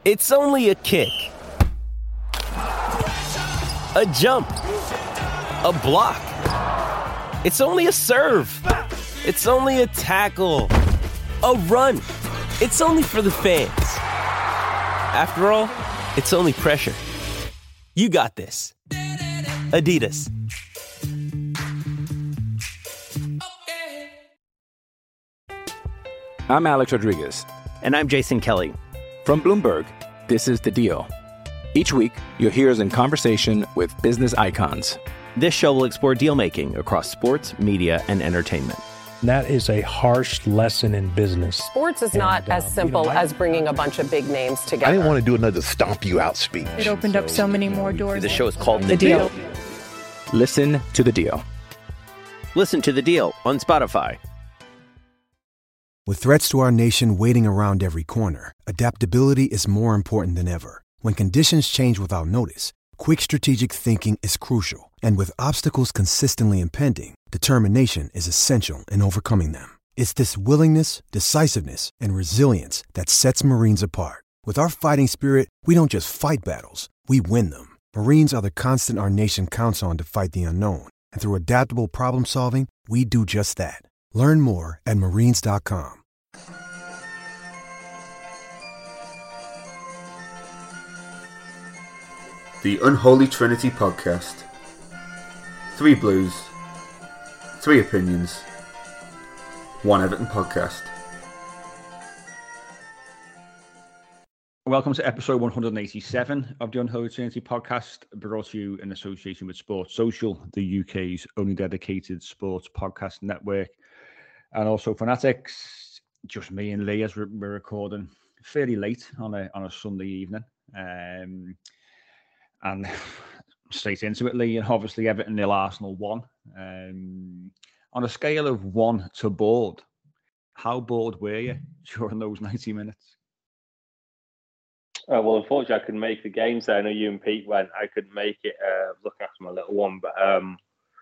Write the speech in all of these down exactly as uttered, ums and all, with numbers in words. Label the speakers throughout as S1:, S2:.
S1: It's only a kick, a jump, a block. It's only a serve. It's only a tackle, a run. It's only for the fans. After all, it's only pressure. You got this. Adidas.
S2: I'm Alex Rodriguez.
S3: And I'm Jason Kelly.
S2: From Bloomberg, this is The Deal. Each week, you'll hear us in conversation with business icons.
S3: This show will explore deal-making across sports, media, and entertainment.
S4: That is a harsh lesson in business.
S5: Sports is not and, uh, as simple you know, as bringing a bunch of big names together.
S6: I didn't want to do another stomp you out speech.
S7: It opened so, up so many more doors.
S3: The show is called The,
S7: the deal.
S3: deal.
S2: Listen to The Deal.
S3: Listen to The Deal on Spotify.
S8: With threats to our nation waiting around every corner, adaptability is more important than ever. When conditions change without notice, quick strategic thinking is crucial. And with obstacles consistently impending, determination is essential in overcoming them. It's this willingness, decisiveness, and resilience that sets Marines apart. With our fighting spirit, we don't just fight battles, we win them. Marines are the constant our nation counts on to fight the unknown. And through adaptable problem solving, we do just that. Learn more at marines dot com.
S9: The Unholy Trinity Podcast. Three Blues, three opinions, one Everton podcast.
S10: Welcome to episode one hundred eighty-seven of the Unholy Trinity Podcast, brought to you in association with Sports Social, the U K's only dedicated sports podcast network, and also Fanatics. Just me and Lee as we're, we're recording fairly late on a on a Sunday evening, um, and straight into it, Lee. And obviously Everton nil, Arsenal one. Um, on a scale of one to bored, how bored were you during those ninety minutes?
S11: Uh, well, unfortunately, I couldn't make the games there. I know you and Pete went. I couldn't make it. Uh, look after my little one, but um,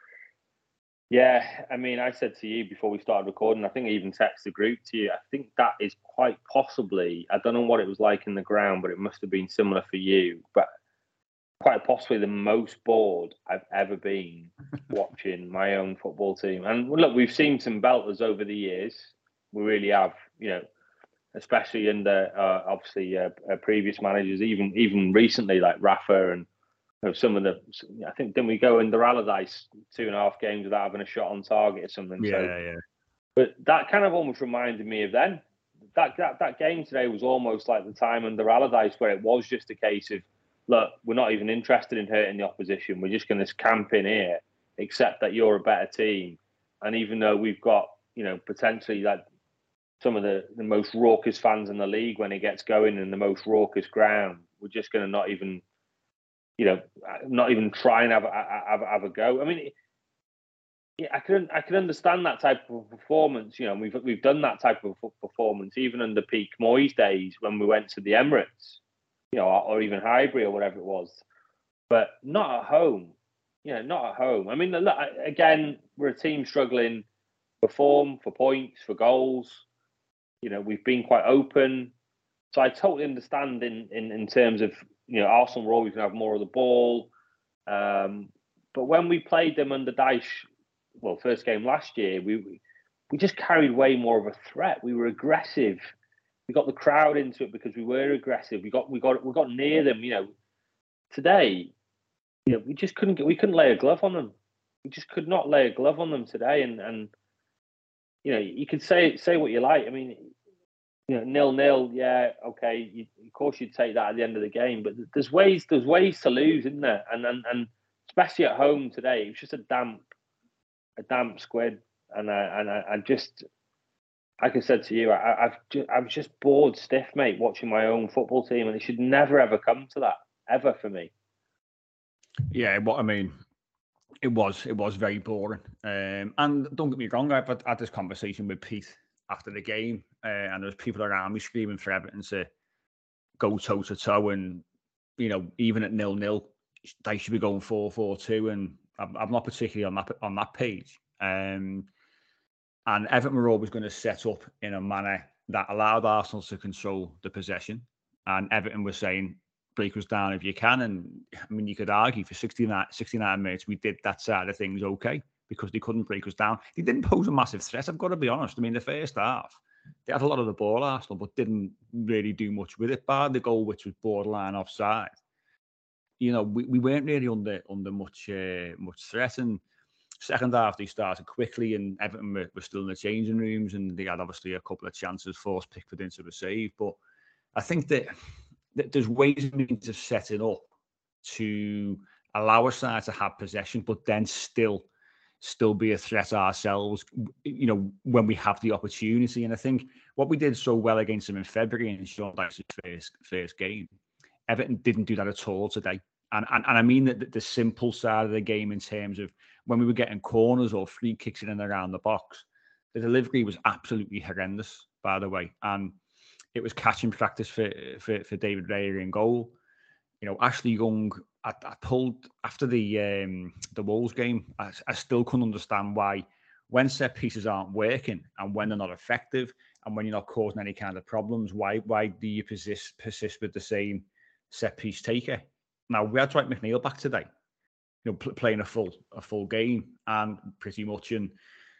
S11: yeah, I mean, I said to you before we started recording, I think I even texted the group to you. I think that is quite possibly, I don't know what it was like in the ground, but it must have been similar for you. But quite possibly the most bored I've ever been watching my own football team. And look, we've seen some belters over the years. We really have, you know, especially under uh, obviously uh, uh, previous managers, even even recently like Rafa and you know, some of the. I think didn't we go in the Allardyce two and a half games without having a shot on target or something?
S10: Yeah,
S11: so,
S10: yeah.
S11: But that kind of almost reminded me of then. That that that game today was almost like the time under Allardyce where it was just a case of, look, we're not even interested in hurting the opposition. We're just going to camp in here, accept that you're a better team, and even though we've got you know potentially like. some of the, the most raucous fans in the league when it gets going in the most raucous ground, we're just going to not even, you know, not even try and have a, have, have a go. I mean, yeah, I can I can understand that type of performance. You know, we've we've done that type of performance even under peak Moyes days when we went to the Emirates, you know, or, or even Highbury or whatever it was, but not at home. You know, not at home. I mean, look, again, we're a team struggling for form, for points, for goals. You know, we've been quite open. So I totally understand in, in, in terms of, you know, Arsenal were always going to have more of the ball. Um, but when we played them under Dyche, well, first game last year, we we just carried way more of a threat. We were aggressive. We got the crowd into it because we were aggressive. We got we got we got near them. You know, today, you know, we just couldn't get, we couldn't lay a glove on them. We just could not lay a glove on them today. And and you know, you could say say what you like. I mean, you know, nil nil. Yeah, okay. You, of course, you'd take that at the end of the game. But there's ways there's ways to lose, isn't there? And and and especially at home today, it was just a damp a damp squid. And I and I, I just, like I said to you, I, I've just, I was just bored stiff, mate, watching my own football team, and it should never ever come to that ever for me.
S10: Yeah, what I mean. It was. It was very boring. Um, and don't get me wrong, I've had, had this conversation with Pete after the game, uh, and there was people around me screaming for Everton to go toe to toe, and you know, even at nil nil, they should be going four four two, and I'm, I'm not particularly on that on that page. Um, and Everton were always going to set up in a manner that allowed Arsenal to control the possession, and Everton was saying, break us down if you can. And I mean, you could argue for sixty-nine, sixty-nine minutes, we did that side of things okay because they couldn't break us down. They didn't pose a massive threat, I've got to be honest. I mean, the first half, they had a lot of the ball, Arsenal, but didn't really do much with it. Bar the goal, which was borderline offside. You know, we, we weren't really under under much uh, much threat. And second half, they started quickly, and Everton were, were still in the changing rooms, and they had obviously a couple of chances. Force Pickford into a save, but I think that, that there's ways and means of setting up to allow a side to have possession, but then still still be a threat ourselves, you know, when we have the opportunity. And I think what we did so well against them in February in Sean Dyche's first, first game, Everton didn't do that at all today. And, and and I mean that the, the simple side of the game in terms of when we were getting corners or free kicks in and around the box, the delivery was absolutely horrendous, by the way. And it was catching practice for, for, for David Raya in goal. You know, Ashley Young, I, I pulled after the um, the Wolves game, I, I still couldn't understand why when set pieces aren't working and when they're not effective and when you're not causing any kind of problems, why why do you persist, persist with the same set piece taker? Now, we had Dwight McNeil back today, you know, pl- playing a full a full game and pretty much. And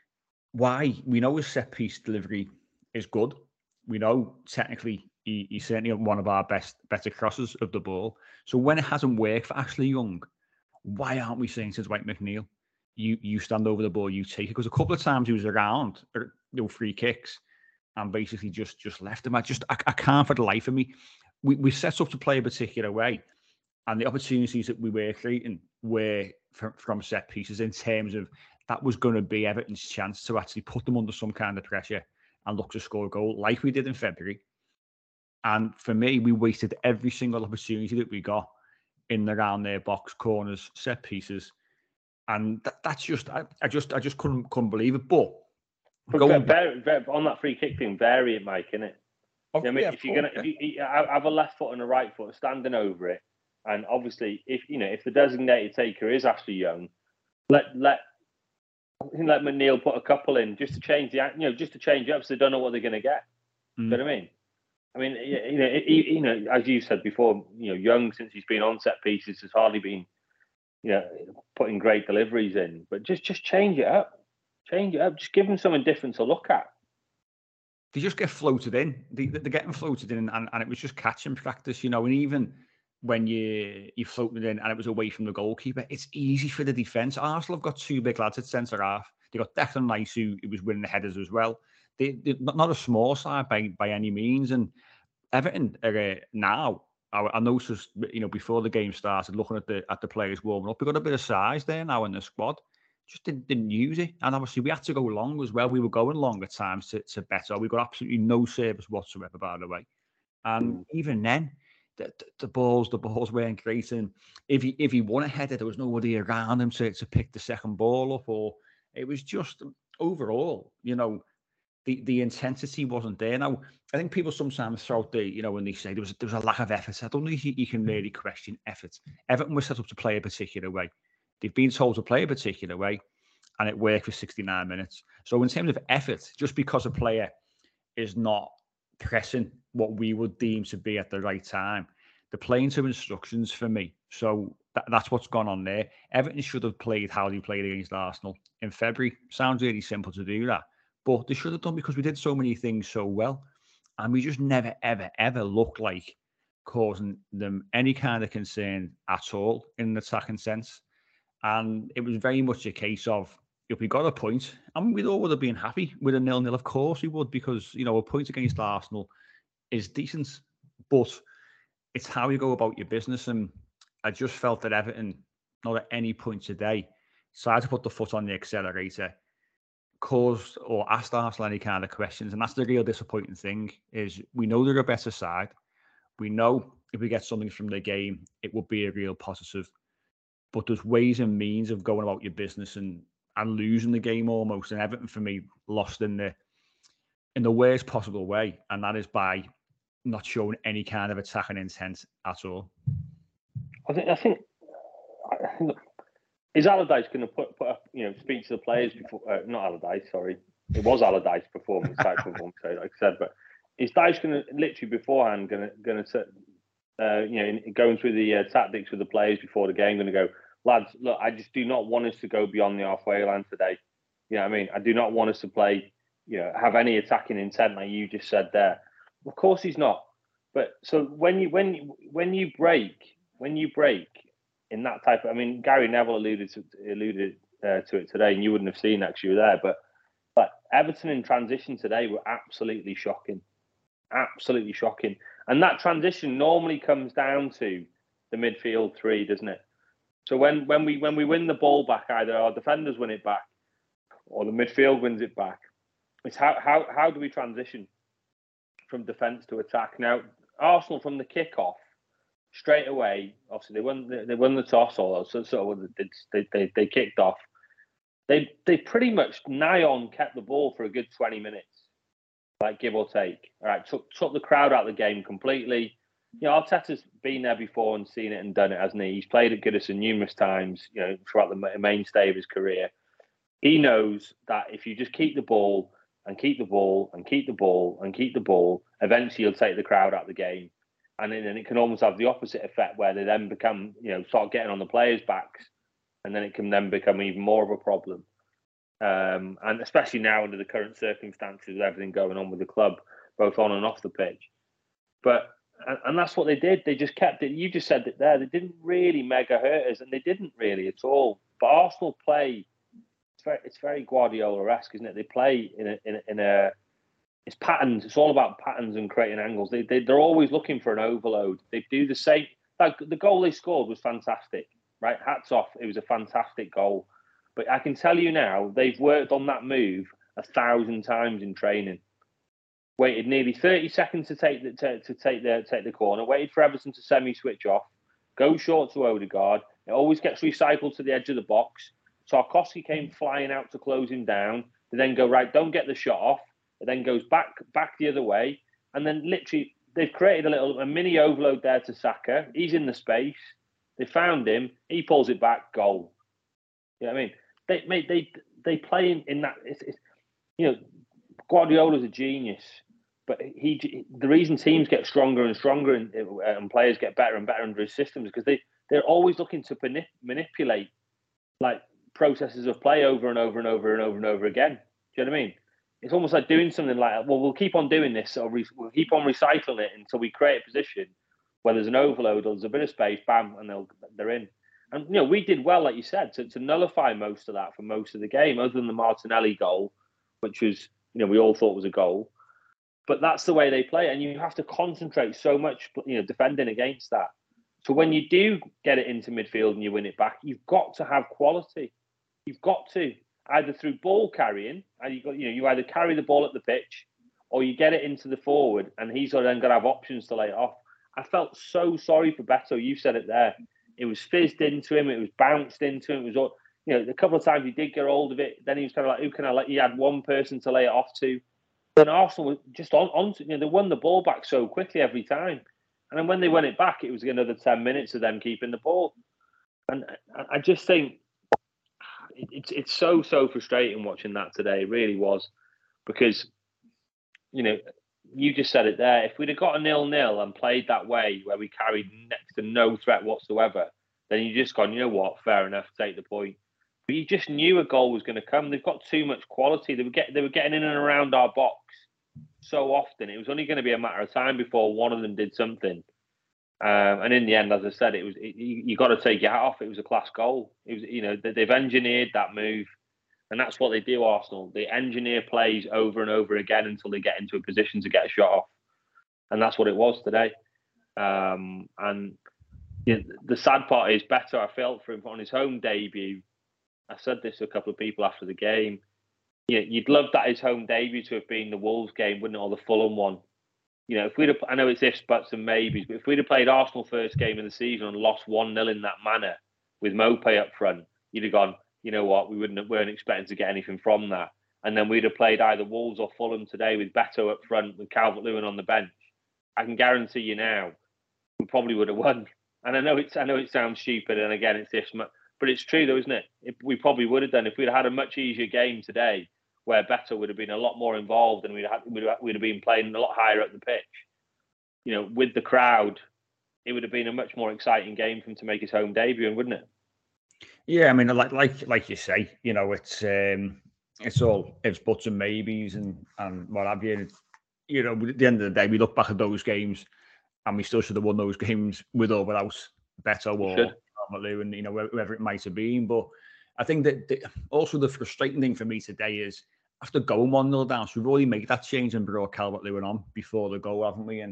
S10: why? We know his set piece delivery is good. We know technically he, he's certainly one of our best, better crosses of the ball. So when it hasn't worked for Ashley Young, why aren't we saying to Dwight McNeil, you you stand over the ball, you take it? Because a couple of times he was around, you know, free kicks, and basically just just left him. I just I, I can't for the life of me. We we set up to play a particular way, and the opportunities that we were creating were from, from set pieces in terms of that was going to be Everton's chance to actually put them under some kind of pressure and look to score a goal like we did in February. And for me, we wasted every single opportunity that we got in and around their box, corners, set pieces. And that, that's just, I, I just I just couldn't couldn't believe it. But,
S11: but
S10: going
S11: very, very, on that free kick thing, vary it, Mike, innit?
S10: Oh,
S11: you know, I mean,
S10: yeah,
S11: if you're going to if you, have a left foot and a right foot standing over it, and obviously, if you know, if the designated taker is Ashley Young, let let let McNeil put a couple in just to change the, you know, just to change it up so they don't know what they're going to get. Mm. You know what I mean? I mean, you know, you know, as you said before, you know, Young, since he's been on set pieces, has hardly been, you know, putting great deliveries in. But just just change it up, change it up. Just give them something different to look at.
S10: They just get floated in. They, they're getting floated in, and, and it was just catching practice, you know. And even when you you floated in and it was away from the goalkeeper, it's easy for the defence. Arsenal have got two big lads at centre half. They got Declan Rice, who, who was winning the headers as well. They, they're not a small side by by any means. And Everton are uh, now, I, I noticed, you know, before the game started, looking at the at the players warming up, we've got a bit of size there now in the squad. Just didn't, didn't use it. And obviously we had to go long as well. We were going long at times to, to better. We got absolutely no service whatsoever, by the way. And mm. even then, the, the, the balls, the balls weren't great. And if he if he won a header, there was nobody around him to, to pick the second ball up. Or it was just overall, you know, the, the intensity wasn't there. Now, I think people sometimes throw out the, you know, when they say there was, there was a lack of effort. I don't think you, you can really question effort. Everton was set up to play a particular way. They've been told to play a particular way, and it worked for sixty-nine minutes. So in terms of effort, just because a player is not pressing what we would deem to be at the right time, they're playing to instructions for me. So that, that's what's gone on there. Everton should have played how they played against Arsenal in February. Sounds really simple to do that, but they should have done because we did so many things so well, and we just never, ever, ever looked like causing them any kind of concern at all in an attacking sense. And it was very much a case of, if we got a point, and we all would have been happy with a nil-nil, of course we would, because, you know, a point against Arsenal is decent, but it's how you go about your business. And I just felt that Everton, not at any point today, decided to put the foot on the accelerator, caused or asked Arsenal any kind of questions. And that's the real disappointing thing, is we know they're a better side. We know if we get something from the game, it would be a real positive. But there's ways and means of going about your business and, and losing the game almost. And Everton, for me, lost in the in the worst possible way. And that is by not showing any kind of attacking intent at all.
S11: I think, I think, I think is Allardyce going to put, put up, you know, speak to the players before, uh, not Allardyce, sorry. It was Allardyce performance, type performance, like I said, but is Dyche going to literally beforehand going to going to uh, you know, going through the uh, tactics with the players before the game, going to go, lads, look, I just do not want us to go beyond the halfway line today. You know what I mean? I do not want us to play, you know, have any attacking intent like you just said there. Of course he's not. But so when you when you, when you break when you break in that type of, I mean, Gary Neville alluded to alluded uh, to it today, and you wouldn't have seen that 'cause you were there. But but Everton in transition today were absolutely shocking, absolutely shocking. And that transition normally comes down to the midfield three, doesn't it? So when when we when we win the ball back, either our defenders win it back or the midfield wins it back. It's how how how do we transition from defence to attack? Now, Arsenal from the kick-off, straight away, obviously they won they won the toss, or so, so they, they they kicked off. They they pretty much nigh on kept the ball for a good twenty minutes, like give or take. All right, took took the crowd out of the game completely. You know, Arteta's been there before and seen it and done it, hasn't he? He's played at Goodison numerous times, you know, throughout the mainstay of his career. He knows that if you just keep the ball and keep the ball and keep the ball and keep the ball, eventually you'll take the crowd out of the game. And then it can almost have the opposite effect where they then become, you know, start getting on the players' backs, and then it can then become even more of a problem. Um, and especially now under the current circumstances with everything going on with the club, both on and off the pitch. But and, and that's what they did. They just kept it. You just said it there. They didn't really mega hurt us, and they didn't really at all. But Arsenal play. It's very, it's very Guardiola-esque, isn't it? They play in a, in a, in a, it's patterns. It's all about patterns and creating angles. They, they, they're always looking for an overload. They do the same. Like the goal they scored was fantastic, right? Hats off. It was a fantastic goal. But I can tell you now, they've worked on that move a thousand times in training. Waited nearly thirty seconds to take the to, to take the take the corner. Waited for Everton to semi-switch off. Go short to Odegaard. It always gets recycled to the edge of the box. Tarkowski came flying out to close him down. They then go, right, don't get the shot off. It then goes back back the other way. And then literally, they've created a little a mini overload there to Saka. He's in the space. They found him. He pulls it back. Goal. You know what I mean? They mate, they they play in, in that. It's, it's, you know, Guardiola's a genius. But he the reason teams get stronger and stronger and, and players get better and better under his system is because they, they're always looking to manip- manipulate like processes of play over and over and over and over and over again. Do you know what I mean? It's almost like doing something like, well, we'll keep on doing this, or re- we'll keep on recycling it until we create a position where there's an overload or there's a bit of space, bam, and they'll, they're in. And, you know, we did well, like you said, to, to nullify most of that for most of the game, other than the Martinelli goal, which was, you know, we all thought was a goal. But that's the way they play, and you have to concentrate so much, you know, defending against that. So when you do get it into midfield and you win it back, you've got to have quality. You've got to, either through ball carrying, and you got, you know, you either carry the ball at the pitch, or you get it into the forward, and he's then going to have options to lay it off. I felt so sorry for Beto. You said it there. It was fizzed into him. It was bounced into him. It was all, you know, a couple of times he did get hold of it. Then he was kind of like, who can I let? He had one person to lay it off to. Then Arsenal was just on, on you know, they won the ball back so quickly every time. And then when they won it back, it was another ten minutes of them keeping the ball. And I just think it's it's so, so frustrating watching that today. It really was. Because, you know, you just said it there. If we'd have got a nil-nil and played that way, where we carried next to no threat whatsoever, then you just gone, you know what, fair enough, take the point. But you just knew a goal was going to come. They've got too much quality. They were get, they were getting in and around our box so often. It was only going to be a matter of time before one of them did something. Um, and in the end, as I said, it was it, you, you got to take your hat off. It was a class goal. It was, you know, they've engineered that move, and that's what they do. Arsenal, they engineer plays over and over again until they get into a position to get a shot off, and that's what it was today. Um, and you know, the sad part is, Beto, I felt for him on his home debut. I said this to a couple of people after the game. Yeah, you'd love that his home debut to have been the Wolves game, wouldn't it, or the Fulham one? You know, if we'd have, I know it's ifs, buts, and maybes, but if we'd have played Arsenal first game of the season and lost one nil in that manner with Mopé up front, you'd have gone, you know what, we wouldn't weren't expecting to get anything from that. And then we'd have played either Wolves or Fulham today with Beto up front, with Calvert-Lewin on the bench. I can guarantee you now, we probably would have won. And I know it's, I know it sounds stupid, and again, it's ifs, but it's true though, isn't it? If we probably would have done if we'd had a much easier game today, where Beto would have been a lot more involved, and we'd have, we'd have, we'd have been playing a lot higher up the pitch, you know, with the crowd it would have been a much more exciting game for him to make his home debut, wouldn't it?
S10: Yeah, I mean, like like like you say, you know, it's um, it's all ifs, buts, and maybes, and and what have you. And, you know, at the end of the day, we look back at those games, and we still should have won those games with or without Beto or Calvert-Lewin, and you know, whoever it might have been. But I think that the, also the frustrating thing for me today is after going one nil down, so we've already made that change and brought Calvert-Lewin on before the goal, haven't we? And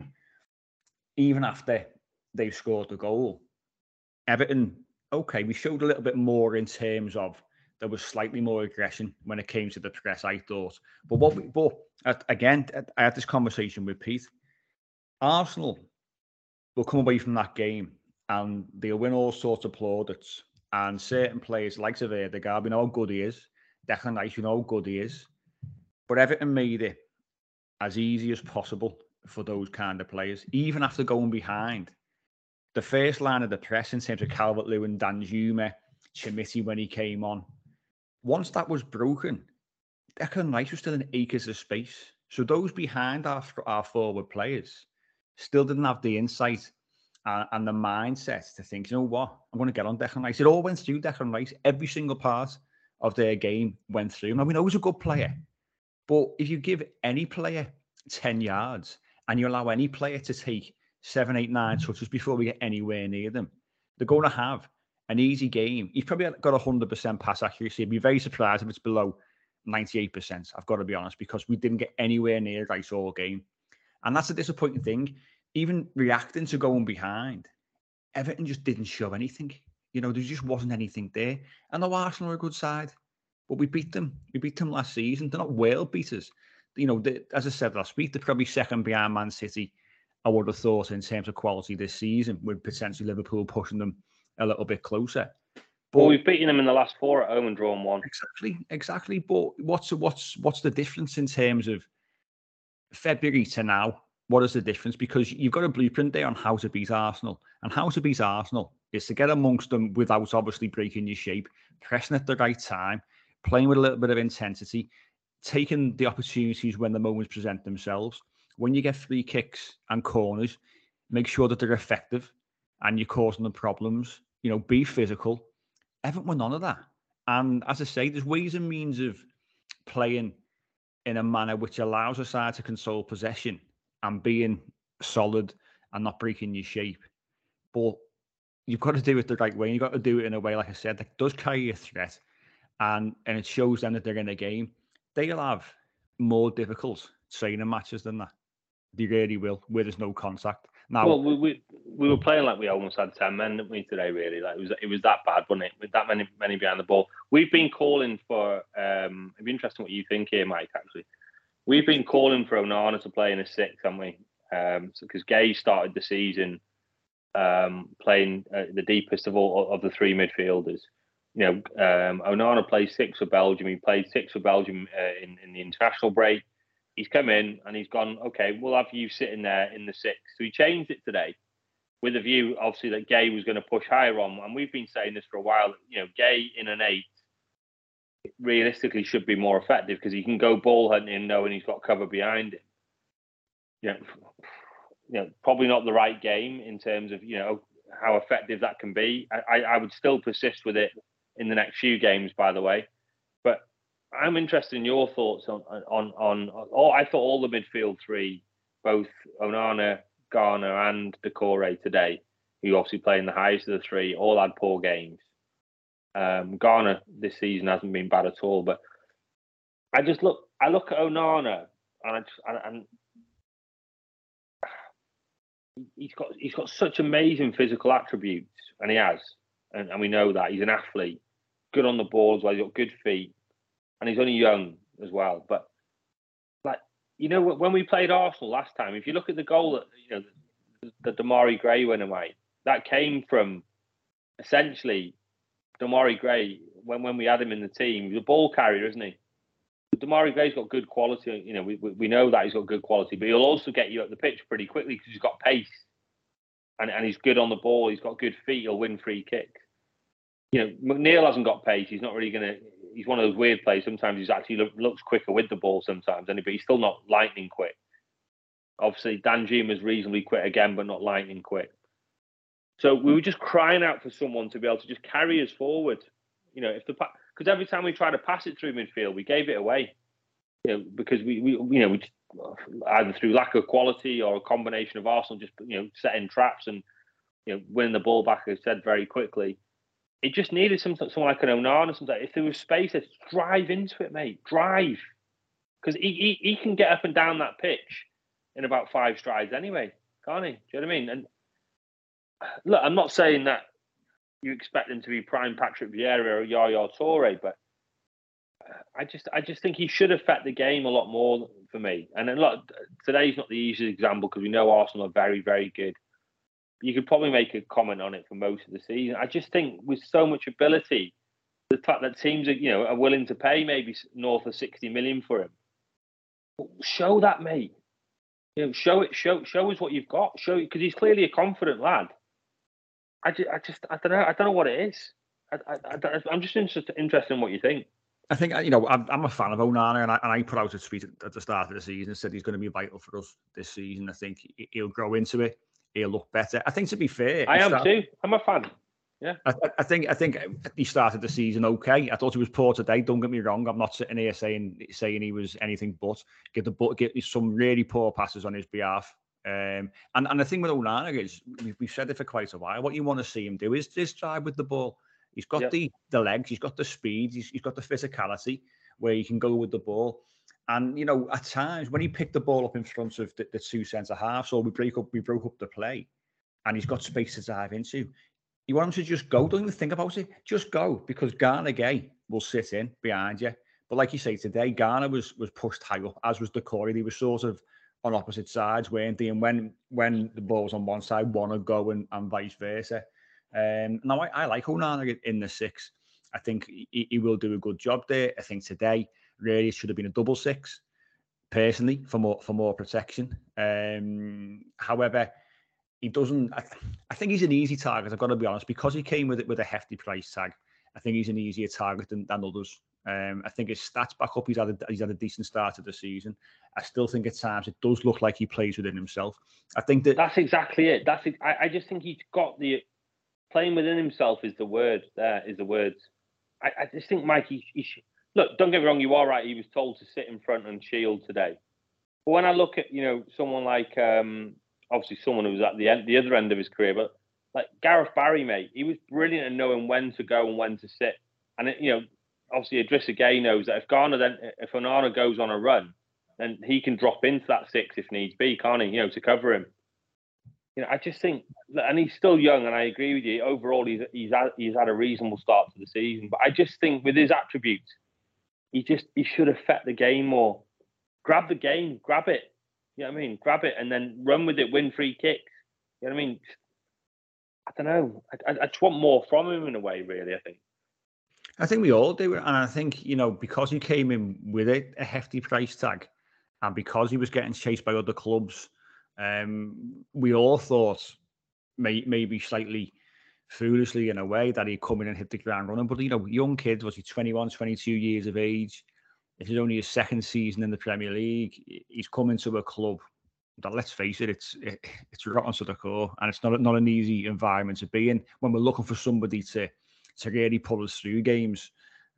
S10: even after they've scored the goal, Everton, okay, we showed a little bit more in terms of there was slightly more aggression when it came to the press, I thought. But what we, but again, I had this conversation with Pete. Arsenal will come away from that game and they'll win all sorts of plaudits. And certain players like Odegaard, we know how good he is. Declan Rice, we know how good he is. But Everton made it as easy as possible for those kind of players, even after going behind. The first line of the press in terms of Calvert-Lewin, Danjuma, Chermiti when he came on, once that was broken, Declan Rice was still in acres of space. So those behind our, our forward players still didn't have the insight and, and the mindset to think, you know what, I'm going to get on Declan Rice. It all went through Declan Rice. Every single part of their game went through. Now, we know he's a good player, but if you give any player ten yards and you allow any player to take seven, eight, nine touches before we get anywhere near them, they're going to have an easy game. He's probably got one hundred percent pass accuracy. I'd be very surprised if it's below ninety-eight percent, I've got to be honest, because we didn't get anywhere near Rice all game. And that's a disappointing thing. Even reacting to going behind, Everton just didn't show anything. You know, there just wasn't anything there. And the Arsenal are a good side, but we beat them. We beat them last season. They're not world beaters. You know, they, as I said last week, they're probably second behind Man City, I would have thought, in terms of quality this season, with potentially Liverpool pushing them a little bit closer. But,
S11: well, we've beaten them in the last four at home and drawn one.
S10: Exactly, exactly. But what's what's what's the difference in terms of February to now? What is the difference? Because you've got a blueprint there on how to beat Arsenal. And how to beat Arsenal is to get amongst them without obviously breaking your shape, pressing at the right time, playing with a little bit of intensity, taking the opportunities when the moments present themselves. When you get free kicks and corners, make sure that they're effective and you're causing them problems. You know, be physical. Everton were none of that. And as I say, there's ways and means of playing in a manner which allows a side to control possession and being solid and not breaking your shape. But you've got to do it the right way. You've got to do it in a way, like I said, that does carry a threat. And, and it shows them that they're in a game. They'll have more difficult training matches than that. They really will, where there's no contact. Now,
S11: well, we, we we were playing like we almost had ten men, didn't we, today? Really, like it was it was that bad, wasn't it? With that many many behind the ball, we've been calling for. Um, it'd be interesting what you think here, Mike. Actually, we've been calling for Onana to play in a six, haven't we? Um, because Gay started the season um, playing uh, the deepest of all of the three midfielders. You know, um, Onana plays six for Belgium. He played six for Belgium uh, in in the international break. He's come in and he's gone, okay, we'll have you sitting there in the six. So he changed it today with a view, obviously, that Gay was going to push higher on. And we've been saying this for a while. You know, Gay in an eight realistically should be more effective because he can go ball hunting knowing he's got cover behind him. You know, you know, probably not the right game in terms of, you know, how effective that can be. I, I would still persist with it in the next few games, by the way. But I'm interested in your thoughts on on on. on oh, I thought all the midfield three, both Onana, Garner, and Doucouré today, who obviously playing the highest of the three, all had poor games. Um, Garner this season hasn't been bad at all, but I just look. I look at Onana, and I just, and, and he's got he's got such amazing physical attributes, and he has, and, and we know that he's an athlete, good on the ball as well. He's got good feet. And he's only young as well. But, like, you know, when we played Arsenal last time, if you look at the goal that, you know, the, the Demarai Gray went away, that came from essentially Demarai Gray, when, when we had him in the team, he was a ball carrier, isn't he? Demarai Gray's got good quality. You know, we, we know that he's got good quality, but he'll also get you up the pitch pretty quickly because he's got pace. And, and he's good on the ball. He's got good feet. He'll win free kicks. You know, McNeil hasn't got pace. He's not really going to... He's one of those weird players. Sometimes he's actually look, looks quicker with the ball sometimes, but he's still not lightning quick. Obviously, Danjuma is reasonably quick again, but not lightning quick. So we were just crying out for someone to be able to just carry us forward. You know, if the because every time we tried to pass it through midfield, we gave it away. You know, because we, we you know, we just, either through lack of quality or a combination of Arsenal just you know setting traps and you know winning the ball back, as I said, very quickly. It just needed something, someone like an Onana, something. If there was space, let's drive into it, mate. Drive, because he, he he can get up and down that pitch in about five strides anyway, can't he? Do you know what I mean? And look, I'm not saying that you expect him to be prime Patrick Vieira or Yaya Toure, but I just I just think he should affect the game a lot more for me. And then, look, today's not the easiest example because we know Arsenal are very, very good. You could probably make a comment on it for most of the season. I just think with so much ability, the fact that teams are, you know, are willing to pay maybe north of sixty million for him, show that, mate. You know, show it. Show show us what you've got. Show because he's clearly a confident lad. I just, I just, I don't know. I don't know what it is. I, I, I, I'm just interested, interested in what you think.
S10: I think, you know, I'm, I'm a fan of Onana, and I, and I put out a tweet at, at the start of the season and said he's going to be vital for us this season. I think he'll grow into it. He'll look better. I think, to be fair,
S11: I am
S10: started,
S11: too. I'm a fan. Yeah.
S10: I, I think I think he started the season okay. I thought he was poor today. Don't get me wrong. I'm not sitting here saying saying he was anything but. Get the but get some really poor passes on his behalf. Um, and and the thing with Onana is we've, we've said it for quite a while. What you want to see him do is is drive with the ball. He's got yep. the the legs. He's got the speed. He's, he's got the physicality where he can go with the ball. And you know, at times when he picked the ball up in front of the, the two centre halves, or we break up, we broke up the play, and he's got space to dive into. You want him to just go. Don't even think about it. Just go, because Gana Gueye will sit in behind you. But like you say, today Gana was was pushed high up, as was Doucouré. They were sort of on opposite sides, weren't they? And when when the ball was on one side, one would go, and, and vice versa. Um, now I, I like Onana in the six. I think he, he will do a good job there. I think today really it should have been a double six, personally, for more for more protection. Um, however, he doesn't. I, I think he's an easy target. I've got to be honest, because he came with it with a hefty price tag. I think he's an easier target than, than others. Um, I think his stats back up. He's had a, he's had a decent start to the season. I still think at times it does look like he plays within himself. I think that
S11: that's exactly it. That's I, I just think he's got the playing within himself is the word. There is the word. I, I just think Mike. He, he should, look, don't get me wrong. You are right. He was told to sit in front and shield today. But when I look at you know someone like um, obviously someone who was at the end, the other end of his career, but like Gareth Barry, mate, he was brilliant at knowing when to go and when to sit. And it, you know. Obviously, Idrissa Gueye knows that if Ghana then, if Onana goes on a run, then he can drop into that six if needs be, can't he? You know, to cover him. You know, I just think, and he's still young, and I agree with you. Overall, he's he's had, he's had a reasonable start to the season, but I just think with his attributes, he just he should affect the game more. Grab the game, grab it. You know what I mean? Grab it and then run with it, win free kicks. You know what I mean? I don't know. I, I, I just want more from him in a way, really. I think.
S10: I think we all do. And I think, you know, because he came in with a, a hefty price tag and because he was getting chased by other clubs, um, we all thought, may, maybe slightly foolishly in a way, that he'd come in and hit the ground running. But, you know, young kid, was he twenty-one, twenty-two years of age? This is only his second season in the Premier League. He's come into a club that, let's face it, it's it, it's rotten to the core. And it's not, not an easy environment to be in when we're looking for somebody to... to really pull us through games.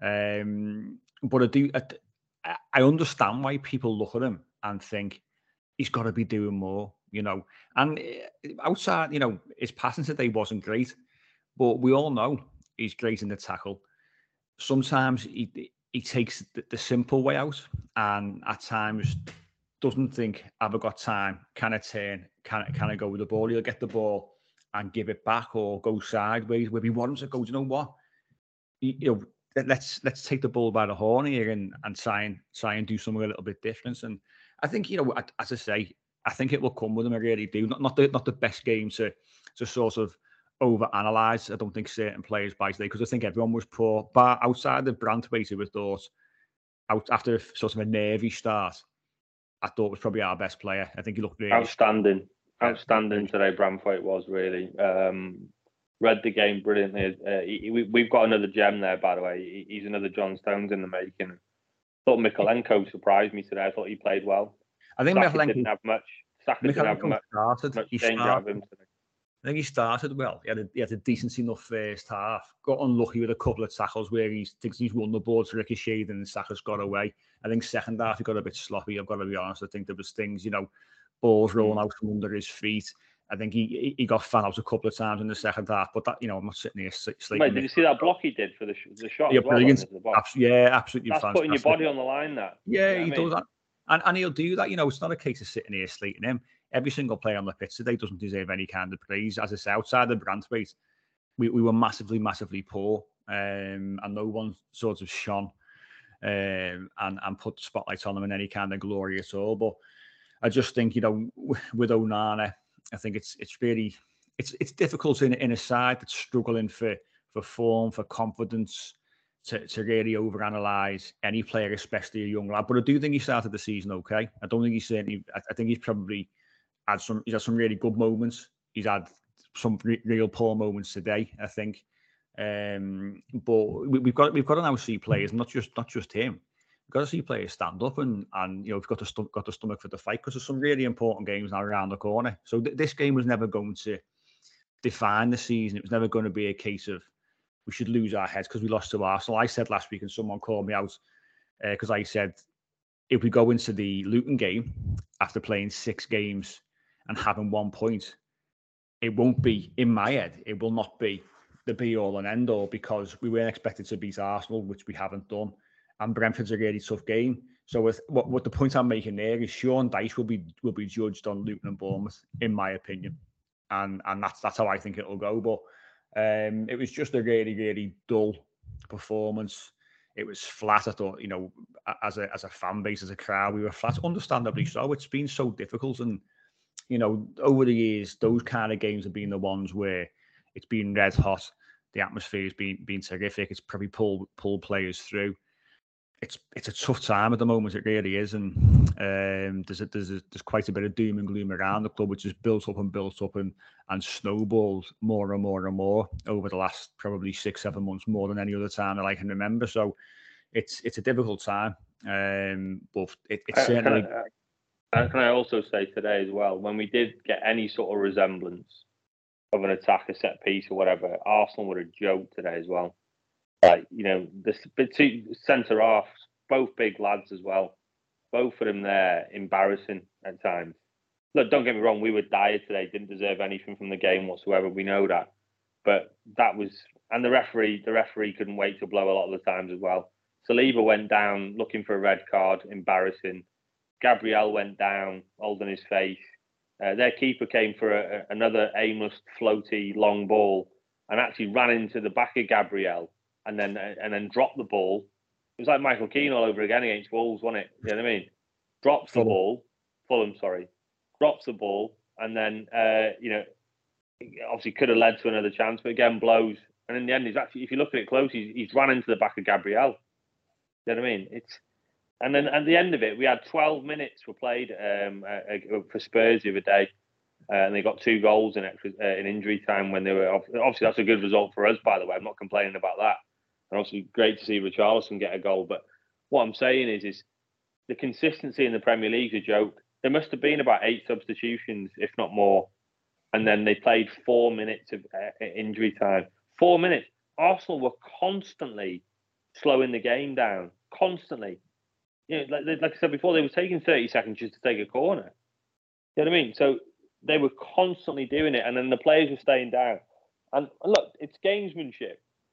S10: Um, but I do, I, I understand why people look at him and think he's got to be doing more, you know. And outside, you know, his passing today wasn't great, but we all know he's great in the tackle. Sometimes he he takes the, the simple way out, and at times doesn't think, have I got time? Can I turn? Can, can I go with the ball? He'll get the ball and give it back or go sideways where we want him to go. Do you know what? You, you know, let's let's take the ball by the horn here and, and try and try and do something a little bit different. And I think, you know, as I say, I think it will come with him. I really do. Not not the not the best game to to sort of overanalyze. I don't think certain players by today, because I think everyone was poor. But outside of Branthwaite, we thought out after sort of a nervy start, I thought was probably our best player. I think he looked really
S11: outstanding. Outstanding today, Branthwaite was really. Um, read the game brilliantly. Uh, he, we, we've got another gem there, by the way. He, he's another John Stones in the making. I thought Mykolenko surprised me today. I thought he played well.
S10: I think
S11: Saka
S10: Mykolenko
S11: didn't have much. Saka didn't have much,
S10: started.
S11: much
S10: he
S11: danger
S10: started.
S11: out of him today.
S10: I think he started well. He had a, he had a decent enough first half. Got unlucky with a couple of tackles where he thinks he's won the board to ricocheted and Saka's got away. I think second half he got a bit sloppy. I've got to be honest. I think there was things, you know, balls rolling out from under his feet. I think he he got fouled a couple of times in the second half. But that, you know, I'm not sitting here sleeping.
S11: Mate, did you see that block he did for the the shot?
S10: Yeah,
S11: as well,
S10: brilliant.
S11: Abs-
S10: yeah, absolutely.
S11: That's
S10: fantastic.
S11: putting your body on the line. That.
S10: Yeah,
S11: you know
S10: he
S11: does
S10: mean? that. And, and he'll do that. You know, it's not a case of sitting here slating him. Every single player on the pitch today doesn't deserve any kind of praise. As I say, outside the Branthwaite, we, we were massively, massively poor. Um, and no one sort of shone um, and, and put the spotlight on them in any kind of glory at all. But I just think, you know, with Onana, I think it's it's really, it's it's difficult in, in a side that's struggling for, for form, for confidence, To, to really overanalyze any player, especially a young lad. But I do think he started the season okay. I don't think he's certainly. I, I think he's probably had some. He's had some really good moments. He's had some re- real poor moments today, I think. Um, but we, we've got we've got to now see players, not just not just him. We've got to see players stand up and and you know we've got to st- got the stomach for the fight because there's some really important games now around the corner. So th- this game was never going to define the season. It was never going to be a case of we should lose our heads because we lost to Arsenal. I said last week, and someone called me out because uh, I said, if we go into the Luton game after playing six games and having one point, it won't be, in my head, it will not be the be-all and end-all because we weren't expected to beat Arsenal, which we haven't done. And Brentford's a really tough game. So with what, what the point I'm making there is Sean Dyche will be will be judged on Luton and Bournemouth, in my opinion. And and that's that's how I think it'll go. But Um, it was just a really, really dull performance. It was flat. I thought, you know, as a as a fan base, as a crowd, we were flat. Understandably so. It's been so difficult, and you know, over the years, those kind of games have been the ones where it's been red hot. The atmosphere has been been terrific. It's probably pulled pulled players through. It's it's a tough time at the moment. It really is, and um, there's a, there's a, there's quite a bit of doom and gloom around the club, which has built up and built up and and snowballed more and more and more over the last probably six seven months, more than any other time that I can remember. So it's it's a difficult time, um, but it, it's certainly.
S11: Can I, can I also say today as well, when we did get any sort of resemblance of an attack, a set piece or whatever, Arsenal were a joke today as well. Like, you know, the, the two centre halves, both big lads as well. Both of them there, embarrassing at times. Look, don't get me wrong, we were dire today, didn't deserve anything from the game whatsoever. We know that. But that was, and the referee, the referee couldn't wait to blow a lot of the times as well. Saliba went down looking for a red card, embarrassing. Gabriel went down, holding his face. Uh, their keeper came for a, a, another aimless, floaty, long ball and actually ran into the back of Gabriel. And then and then dropped the ball. It was like Michael Keane all over again against Wolves, wasn't it? You know what I mean? Drops the ball, Fulham, sorry, drops the ball, and then uh, you know, obviously could have led to another chance, but again blows. And in the end, he's actually, if you look at it close, he's, he's run into the back of Gabriel. You know what I mean? It's and then at the end of it, we had twelve minutes were played um, uh, for Spurs the other day. Uh, and they got two goals in extra, uh, in injury time when they were obviously that's a good result for us, by the way. I'm not complaining about that. And obviously great to see Richarlison get a goal. But what I'm saying is, is the consistency in the Premier League is a joke. There must have been about eight substitutions, if not more. And then they played four minutes of uh, injury time. Four minutes. Arsenal were constantly slowing the game down. Constantly. You know, like, like I said before, they were taking thirty seconds just to take a corner. You know what I mean? So they were constantly doing it. And then the players were staying down. And look, it's gamesmanship.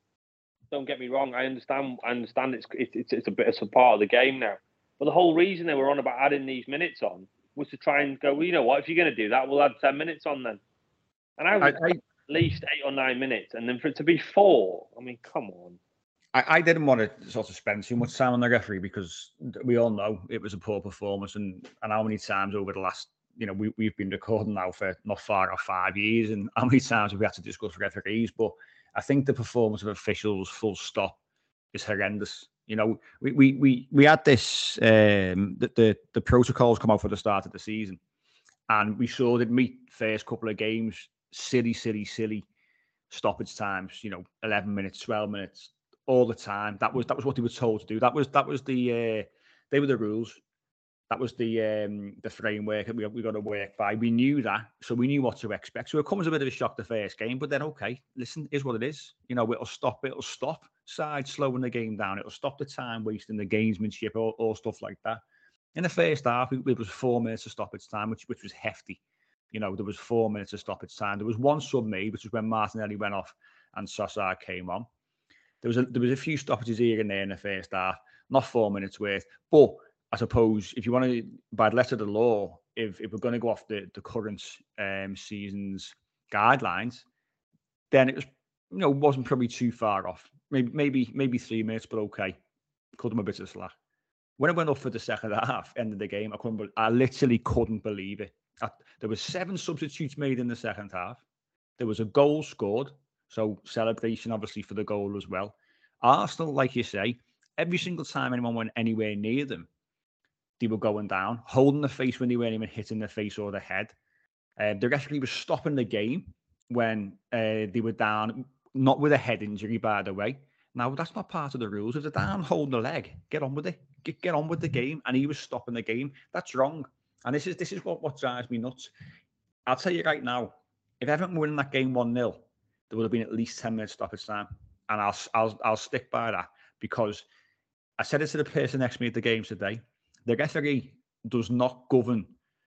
S11: Don't get me wrong. I understand. I understand. It's it's it's a bit it's a part of the game now. But the whole reason they were on about adding these minutes on was to try and go, well, you know what? If you're going to do that, we'll add ten minutes on then. And I would I, I, at least eight or nine minutes, and then for it to be four. I mean, come on.
S10: I, I didn't want to sort of spend too much time on the referee because we all know it was a poor performance, and and how many times over the last, you know, we we've been recording now for not far off five years, and how many times have we had to discuss referees, but I think the performance of officials, full stop, is horrendous. You know, we we we, we had this um, the, the the protocols come out for the start of the season, and we saw that meet first couple of games, silly, silly, silly stoppage times. You know, eleven minutes, twelve minutes, all the time. That was that was what they were told to do. That was that was the uh, they were the rules. That was the um, the framework that we we got to work by. We knew that, so we knew what to expect. So it comes a bit of a shock the first game, but then okay, listen, is what it is. You know, it'll stop. It'll stop side slowing the game down. It'll stop the time wasting, the gamesmanship, all, all stuff like that. In the first half, it, it was four minutes of stoppage time, which which was hefty. You know, there was four minutes of stoppage time. There was one sub made, which was when Martinelli went off and Sosa came on. There was a there was a few stoppages here and there in the first half, not four minutes worth, but I suppose if you want to, by the letter of the law, if, if we're going to go off the, the current um, season's guidelines, then it was, you know, wasn't probably too far off. Maybe maybe maybe three minutes, but okay. Cut them a bit of slack. When it went up for the second half, end of the game, I couldn't. I literally couldn't believe it. I, there was seven substitutes made in the second half. There was a goal scored, so celebration obviously for the goal as well. Arsenal, like you say, every single time anyone went anywhere near them, they were going down, holding the face when they weren't even hitting the face or the head. Uh, the referee was stopping the game when uh, they were down, not with a head injury, by the way. Now, that's not part of the rules. If they're down holding the leg, get on with it. Get, get on with the game. And he was stopping the game. That's wrong. And this is this is what, what drives me nuts. I'll tell you right now, if Everton were winning that game one nil, there would have been at least ten minutes stoppage time. And I'll, I'll, I'll stick by that, because I said it to the person next to me at the game today. The referee does not govern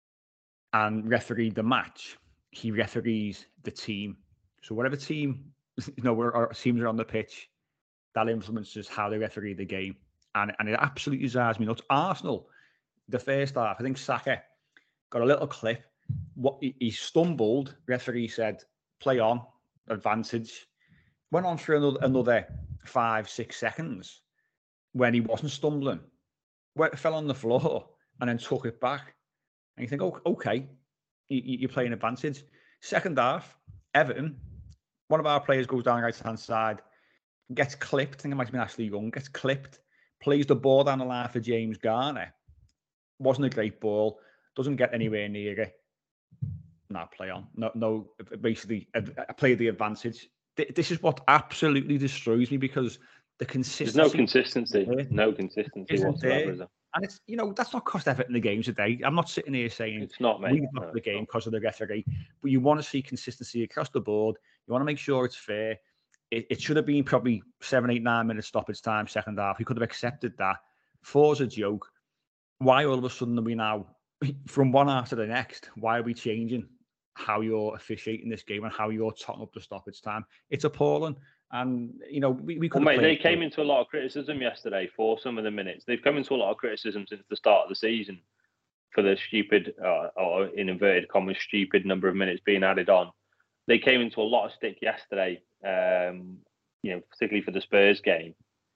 S10: and referee the match. He referees the team. So whatever team, you know, where our teams are on the pitch, that influences how they referee the game. And, and it absolutely drives me nuts. Arsenal, the first half, I think Saka got a little clip. What he, he stumbled. Referee said, play on, advantage. Went on for another, another five, six seconds when he wasn't stumbling. Went, fell on the floor and then took it back. And you think, oh, okay, you, you're playing advantage. Second half, Everton, one of our players goes down the right-hand side, gets clipped. I think it might have been Ashley Young, gets clipped, plays the ball down the line for James Garner. Wasn't a great ball, doesn't get anywhere near it. Nah, play on. No, no. Basically, I played the advantage. This is what absolutely destroys me, because the consistency.
S11: There's no consistency. No consistency whatsoever. Is there?
S10: And it's, you know, that's not cost Everton the game today. I'm not sitting here saying
S11: it's not, mate.
S10: We've lost no, the game because of the referee, but you want to see consistency across the board. You want to make sure it's fair. It, it should have been probably seven, eight, nine minutes stoppage time, second half. We could have accepted that. Four's a joke. Why all of a sudden are we now, from one half to the next, why are we changing how you're officiating this game and how you're totting up the stoppage time? It's appalling. And, you know, we, we could
S11: well, mate, they came into a lot of criticism yesterday for some of the minutes. They've come into a lot of criticism since the start of the season for the stupid, uh, or in inverted commas, stupid number of minutes being added on. They came into a lot of stick yesterday, um, you know, particularly for the Spurs game.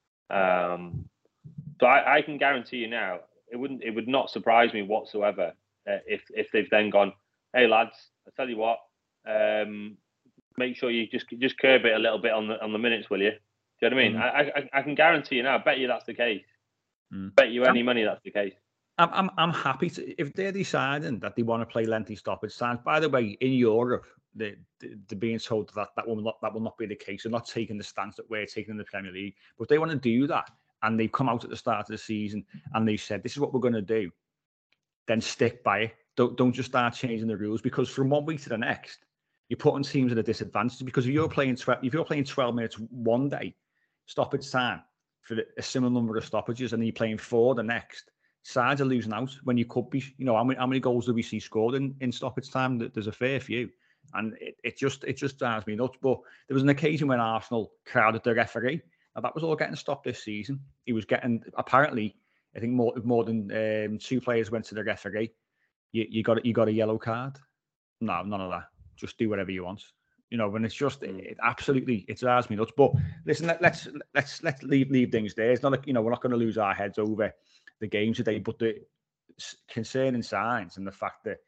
S11: Um, but I, I can guarantee you now, it wouldn't, it would not surprise me whatsoever uh, if if they've then gone, hey lads, I tell you what, um, make sure you just just curb it a little bit on the on the minutes, will you? Do you know what I mean? Mm. I, I I can guarantee you now. I bet you that's the case. Mm. Bet you any money that's the case.
S10: I'm I'm I'm happy to, if they're deciding that they want to play lengthy stoppage times. By the way, in Europe, they they're being told that that will not that will not be the case. They're not taking the stance that we're taking in the Premier League. But if they want to do that, and they've come out at the start of the season and they've said this is what we're going to do, then stick by it. Don't don't just start changing the rules, because from one week to the next, you're putting teams at a disadvantage. Because if you're playing twelve, if you're playing twelve minutes one day, stoppage time for a similar number of stoppages, and then you're playing four the next, sides are losing out when you could be. You know, how many how many goals do we see scored in, in stoppage time? There's a fair few, and it, it just it just drives me nuts. But there was an occasion when Arsenal crowded the referee. Now that was all getting stopped this season. He was getting, apparently, I think more more than um, two players went to the referee. You you got you got a yellow card. No, none of that. Just do whatever you want, you know. When it's just it, it absolutely it drives me nuts. But listen, let, let's let's let's leave leave things there. It's not like, you know, we're not going to lose our heads over the game today, but the concerning signs and the fact that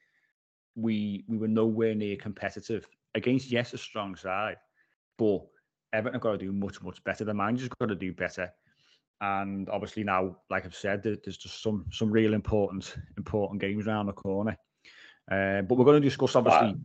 S10: we we were nowhere near competitive against, yes, a strong side, but Everton have got to do much much better. The manager's got to do better, and obviously now, like I've said, there's just some some real important important games around the corner. Uh, but we're going to discuss obviously.
S11: Wow.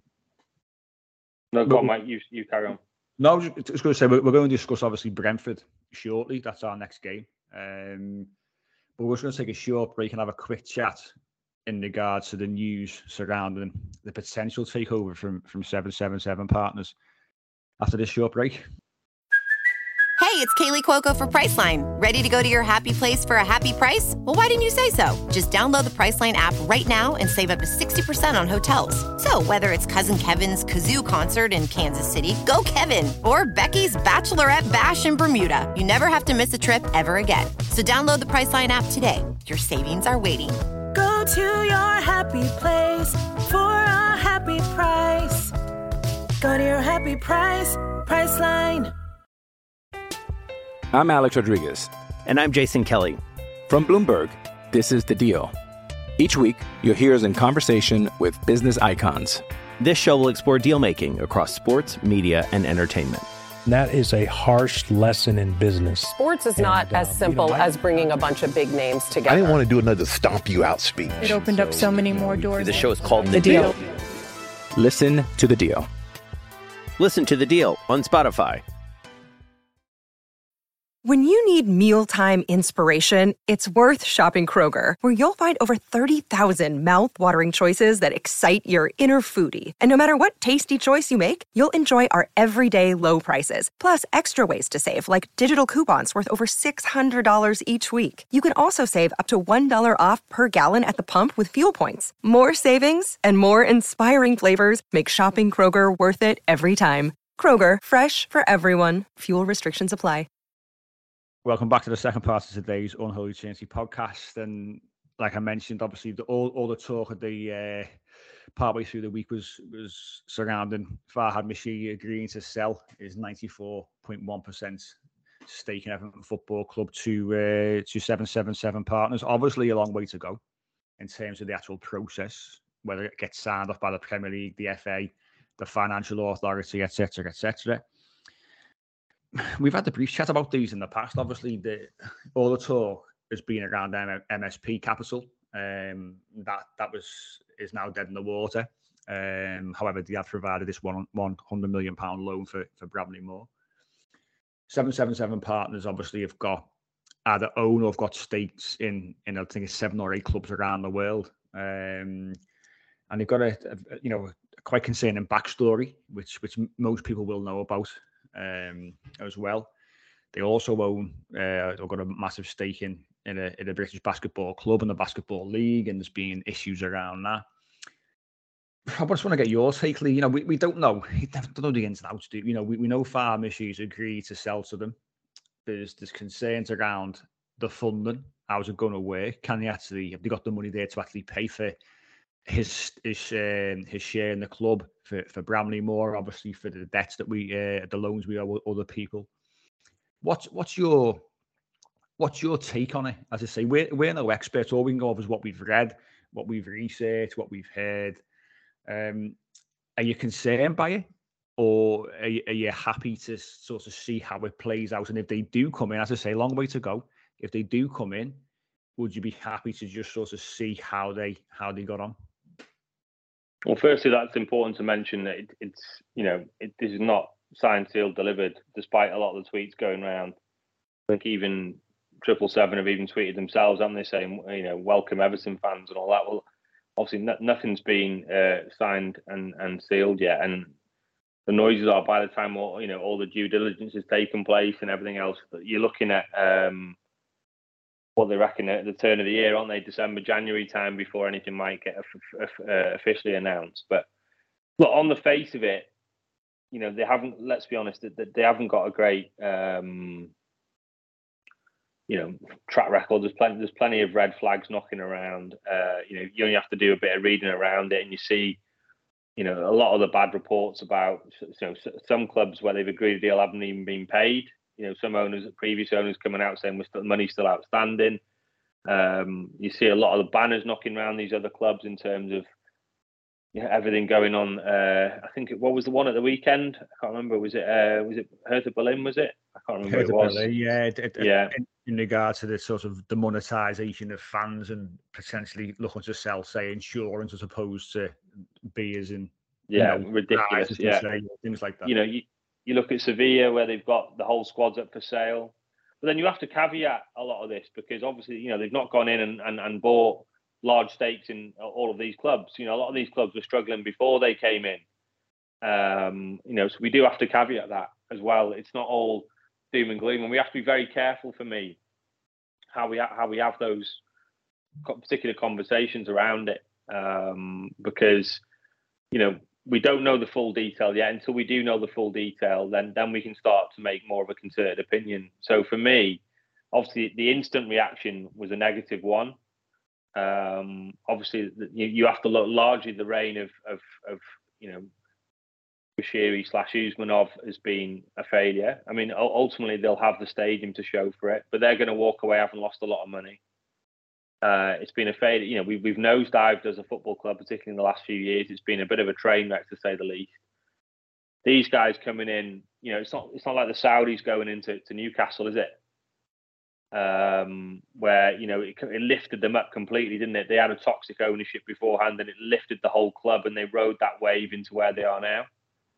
S11: No, go on, mate. You, you carry on.
S10: No, I was just going to say, we're, we're going to discuss, obviously, Brentford shortly. That's our next game. Um, But we're just going to take a short break and have a quick chat in regards to the news surrounding the potential takeover from, from seven seven seven Partners after this short break.
S12: Hey, it's Kaylee Cuoco for Priceline. Ready to go to your happy place for a happy price? Well, why didn't you say so? Just download the Priceline app right now and save up to sixty percent on hotels. So whether it's Cousin Kevin's Kazoo Concert in Kansas City, go Kevin, or Becky's Bachelorette Bash in Bermuda, you never have to miss a trip ever again. So download the Priceline app today. Your savings are waiting.
S13: Go to your happy place for a happy price. Go to your happy price, Priceline.
S2: I'm Alex Rodriguez.
S3: And I'm Jason Kelly.
S2: From Bloomberg, this is The Deal. Each week, you'll hear us in conversation with business icons.
S3: This show will explore deal-making across sports, media, and entertainment.
S4: That is a harsh lesson in business.
S5: Sports is
S4: And,
S5: not
S4: uh,
S5: as simple
S4: you know, I-
S5: as bringing a bunch of big names together.
S6: I didn't want to do another stomp you out speech.
S7: It opened up so many more doors.
S3: The show is called The,
S7: The
S3: deal.
S7: Deal.
S2: Listen to The Deal.
S3: Listen to The Deal on Spotify.
S14: When you need mealtime inspiration, it's worth shopping Kroger, where you'll find over thirty thousand mouth-watering choices that excite your inner foodie. And no matter what tasty choice you make, you'll enjoy our everyday low prices, plus extra ways to save, like digital coupons worth over six hundred dollars each week. You can also save up to one dollar off per gallon at the pump with fuel points. More savings and more inspiring flavors make shopping Kroger worth it every time. Kroger, fresh for everyone. Fuel restrictions apply.
S10: Welcome back to the second part of today's Unholy Trinity podcast. And like I mentioned, obviously, the, all, all the talk of the uh, partway through the week was was surrounding Farhad Moshiri agreeing to sell his ninety-four point one percent stake in Everton Football Club to uh, to seven seven seven Partners. Obviously, a long way to go in terms of the actual process, whether it gets signed off by the Premier League, the F A, the financial authority, et cetera, et cetera. We've had the brief chat about these in the past. Obviously, the all the talk has been around M S P Capital. Um, that that was is now dead in the water. Um, however, they have provided this one one hundred million pound loan for for Bramley Moore. Seven seven seven Partners obviously have got either own or have got stakes in in I think it's seven or eight clubs around the world. Um, and they've got a, a you know a quite concerning backstory, which which most people will know about. Um, as well, they also own. Uh, they've got a massive stake in in a, in a British basketball club and the basketball league, and there's been issues around that. I just want to get your take, Lee. You know, we, we don't know. We don't know the ins and outs. Do you know? We, we know Farhad Moshiri's agreed to sell to them. There's there's concerns around the funding. How's it going to work? Can they actually have they got the money there to actually pay for his his um, his share in the club, for, for Bramley Moore, obviously for the debts that we uh, the loans we owe other people. What's what's your what's your take on it? As I say, we're we're no experts. All we can go off is what we've read, what we've researched, what we've heard. Um, are you concerned by it, or are you, are you happy to sort of see how it plays out? And if they do come in, as I say, long way to go. If they do come in, would you be happy to just sort of see how they how they got on?
S11: Well, firstly, that's important to mention that it, it's, you know, it, this is not signed, sealed, delivered, despite a lot of the tweets going around. I think even Triple Seven have even tweeted themselves, haven't they, saying, you know, welcome Everton fans and all that. Well, obviously, no, nothing's been uh, signed and, and sealed yet. And the noises are by the time all, you know, all the due diligence has taken place and everything else, you're looking at um, what they reckon at the turn of the year, aren't they? December, January time before anything might get uh, officially announced. But look, on the face of it, you know, they haven't, let's be honest, they haven't got a great, um, you know, track record. There's plenty, there's plenty of red flags knocking around. Uh, you know, you only have to do a bit of reading around it and you see, you know, a lot of the bad reports about, you know, some clubs where they've agreed a deal haven't even been paid. You know, some owners, previous owners coming out saying we're still, money's still outstanding. Um, you see a lot of the banners knocking around these other clubs in terms of, you know, everything going on. Uh, I think it, what was the one at the weekend? I can't remember. Was it uh, was it Hertha Berlin? Was it? I can't remember. Hertha what it was.
S10: Berlin, yeah, it, it,
S11: yeah.
S10: In, in regard to the sort of the monetization of fans and potentially looking to sell, say, insurance as opposed to beers and
S11: yeah,
S10: you know,
S11: ridiculous. Yeah,
S10: say, things like that.
S11: You know, you, you look at Sevilla where they've got the whole squad's up for sale. But then you have to caveat a lot of this because obviously, you know, they've not gone in and, and, and bought large stakes in all of these clubs. You know, a lot of these clubs were struggling before they came in. Um, you know, so we do have to caveat that as well. It's not all doom and gloom, and we have to be very careful, for me, how we ha- how we have those particular conversations around it, um, because you know we don't know the full detail yet. Until we do know the full detail, then then we can start to make more of a concerted opinion. So for me, obviously, the instant reaction was a negative one. Um, obviously, you, you have to look largely the reign of of, of you know. Moshiri slash Usmanov has been a failure. I mean, ultimately they'll have the stadium to show for it, but they're going to walk away having lost a lot of money. Uh, it's been a failure. You know, we, we've nosedived as a football club, particularly in the last few years. It's been a bit of a train wreck, to say the least. These guys coming in, you know, it's not it's not like the Saudis going into to Newcastle, is it? Um, where you know it, it lifted them up completely, didn't it? They had a toxic ownership beforehand, and it lifted the whole club, and they rode that wave into where they are now.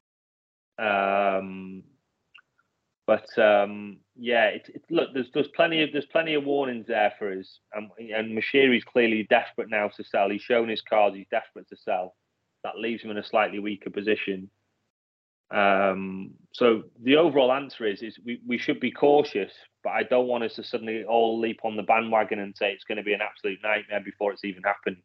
S11: Um, but um, yeah, it's it, look. There's there's plenty of there's plenty of warnings there for us, um, and Moshiri's clearly desperate now to sell. He's shown his cards. He's desperate to sell. That leaves him in a slightly weaker position. Um, so the overall answer is is we, we should be cautious, but I don't want us to suddenly all leap on the bandwagon and say it's going to be an absolute nightmare before it's even happened.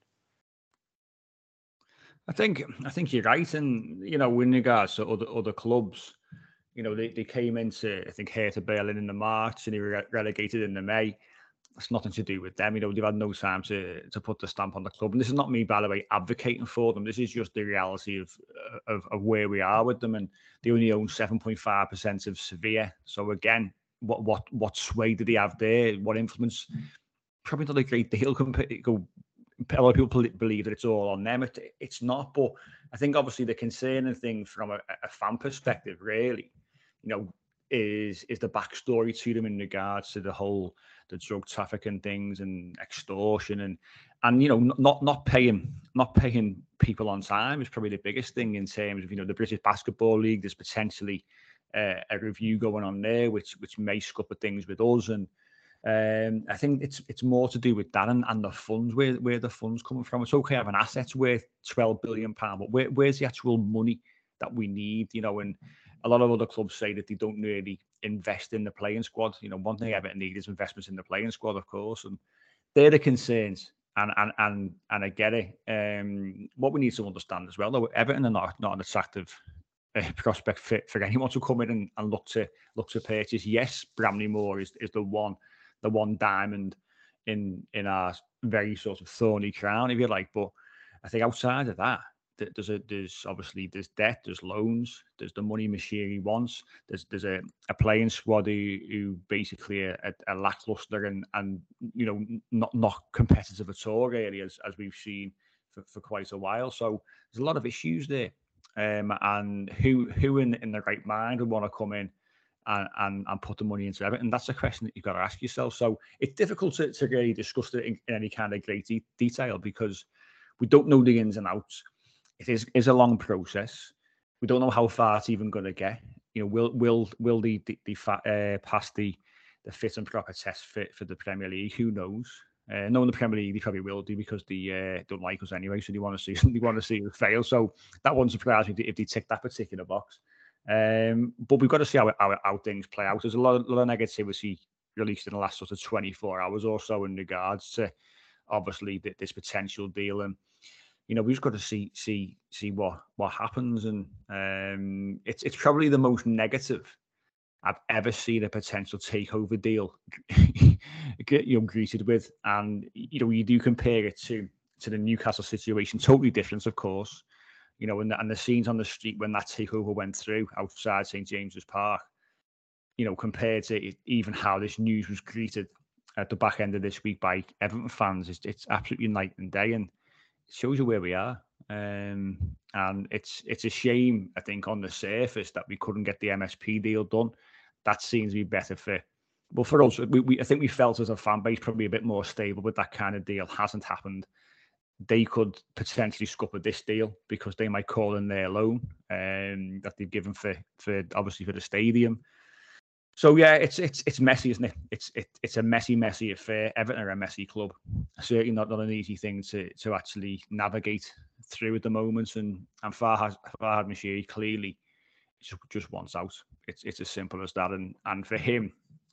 S10: I think I think you're right, and you know, in regards to other other clubs, you know, they, they came into I think Hertha Berlin in the March and they were relegated in the May. It's nothing to do with them. You know, they've had no time to to put the stamp on the club, and this is not me, by the way, advocating for them. This is just the reality of of, of where we are with them, and they only own seven point five percent of Sevilla. So again, what what what sway did they have there? What influence? Probably not a great deal. Go. A lot of people believe that it's all on them. It, it's not, but I think obviously the concerning thing from a, a fan perspective, really, you know, is is the backstory to them in regards to the whole the drug trafficking things and extortion and and you know not not paying not paying people on time is probably the biggest thing in terms of you know the British Basketball League. There's potentially uh, a review going on there, which which may scupper things with us and. Um, I think it's it's more to do with that and, and the funds, where where the funds coming from. It's okay having assets worth twelve billion pounds, but where, where's the actual money that we need? You know, and a lot of other clubs say that they don't really invest in the playing squad. You know, one thing Everton need is investments in the playing squad, of course, and they're the concerns. And and and and I get it. Um, what we need to understand as well, though, Everton are not not an attractive uh, prospect for, for anyone to come in and, and look to look to purchase. Yes, Bramley Moore is is the one. the one diamond in in our very sort of thorny crown, if you like. But I think outside of that, there's a there's obviously there's debt, there's loans, there's the money Moshiri wants, there's there's a, a playing squad who, who basically are, are lackluster and and you know not not competitive at all really, as as we've seen for, for quite a while. So there's a lot of issues there, um, and who who in in the right mind would want to come in And, and and put the money into Everton? That's a question that you've got to ask yourself. So it's difficult to, to really discuss it in, in any kind of great de- detail because we don't know the ins and outs. It is is a long process. We don't know how far it's even going to get. You know, will will will the the, the uh, pass the the fit and proper test fit for the Premier League? Who knows? Uh, knowing the Premier League, they probably will do because they uh, don't like us anyway. So they want to see they want to see us fail. So that wouldn't surprise me if they tick that particular box. Um, but we've got to see how, how, how things play out. There's a lot, lot of negativity released in the last sort of twenty-four hours or so in regards to obviously th- this potential deal, and you know we've just got to see see see what what happens. And um, it's it's probably the most negative I've ever seen a potential takeover deal you know greeted with. And you know you do compare it to to the Newcastle situation, totally different, of course. You know, and the, and the scenes on the street when that takeover went through outside Saint James's Park, you know, compared to it, even how this news was greeted at the back end of this week by Everton fans, it's, it's absolutely night and day, and it shows you where we are. Um, and it's it's a shame, I think, on the surface that we couldn't get the M S P deal done. That seems to be better for, well, for us. We, we I think we felt as a fan base probably a bit more stable with that kind of deal. Hasn't happened. They could potentially scupper this deal because they might call in their loan um, that they've given for, for obviously for the stadium. So yeah, it's it's it's messy, isn't it? It's it, it's a messy, messy affair. Everton are a messy club. Certainly not, not an easy thing to to actually navigate through at the moment. And and Farhad Farhad Moshiri clearly just, just wants out. It's it's as simple as that. And and for him,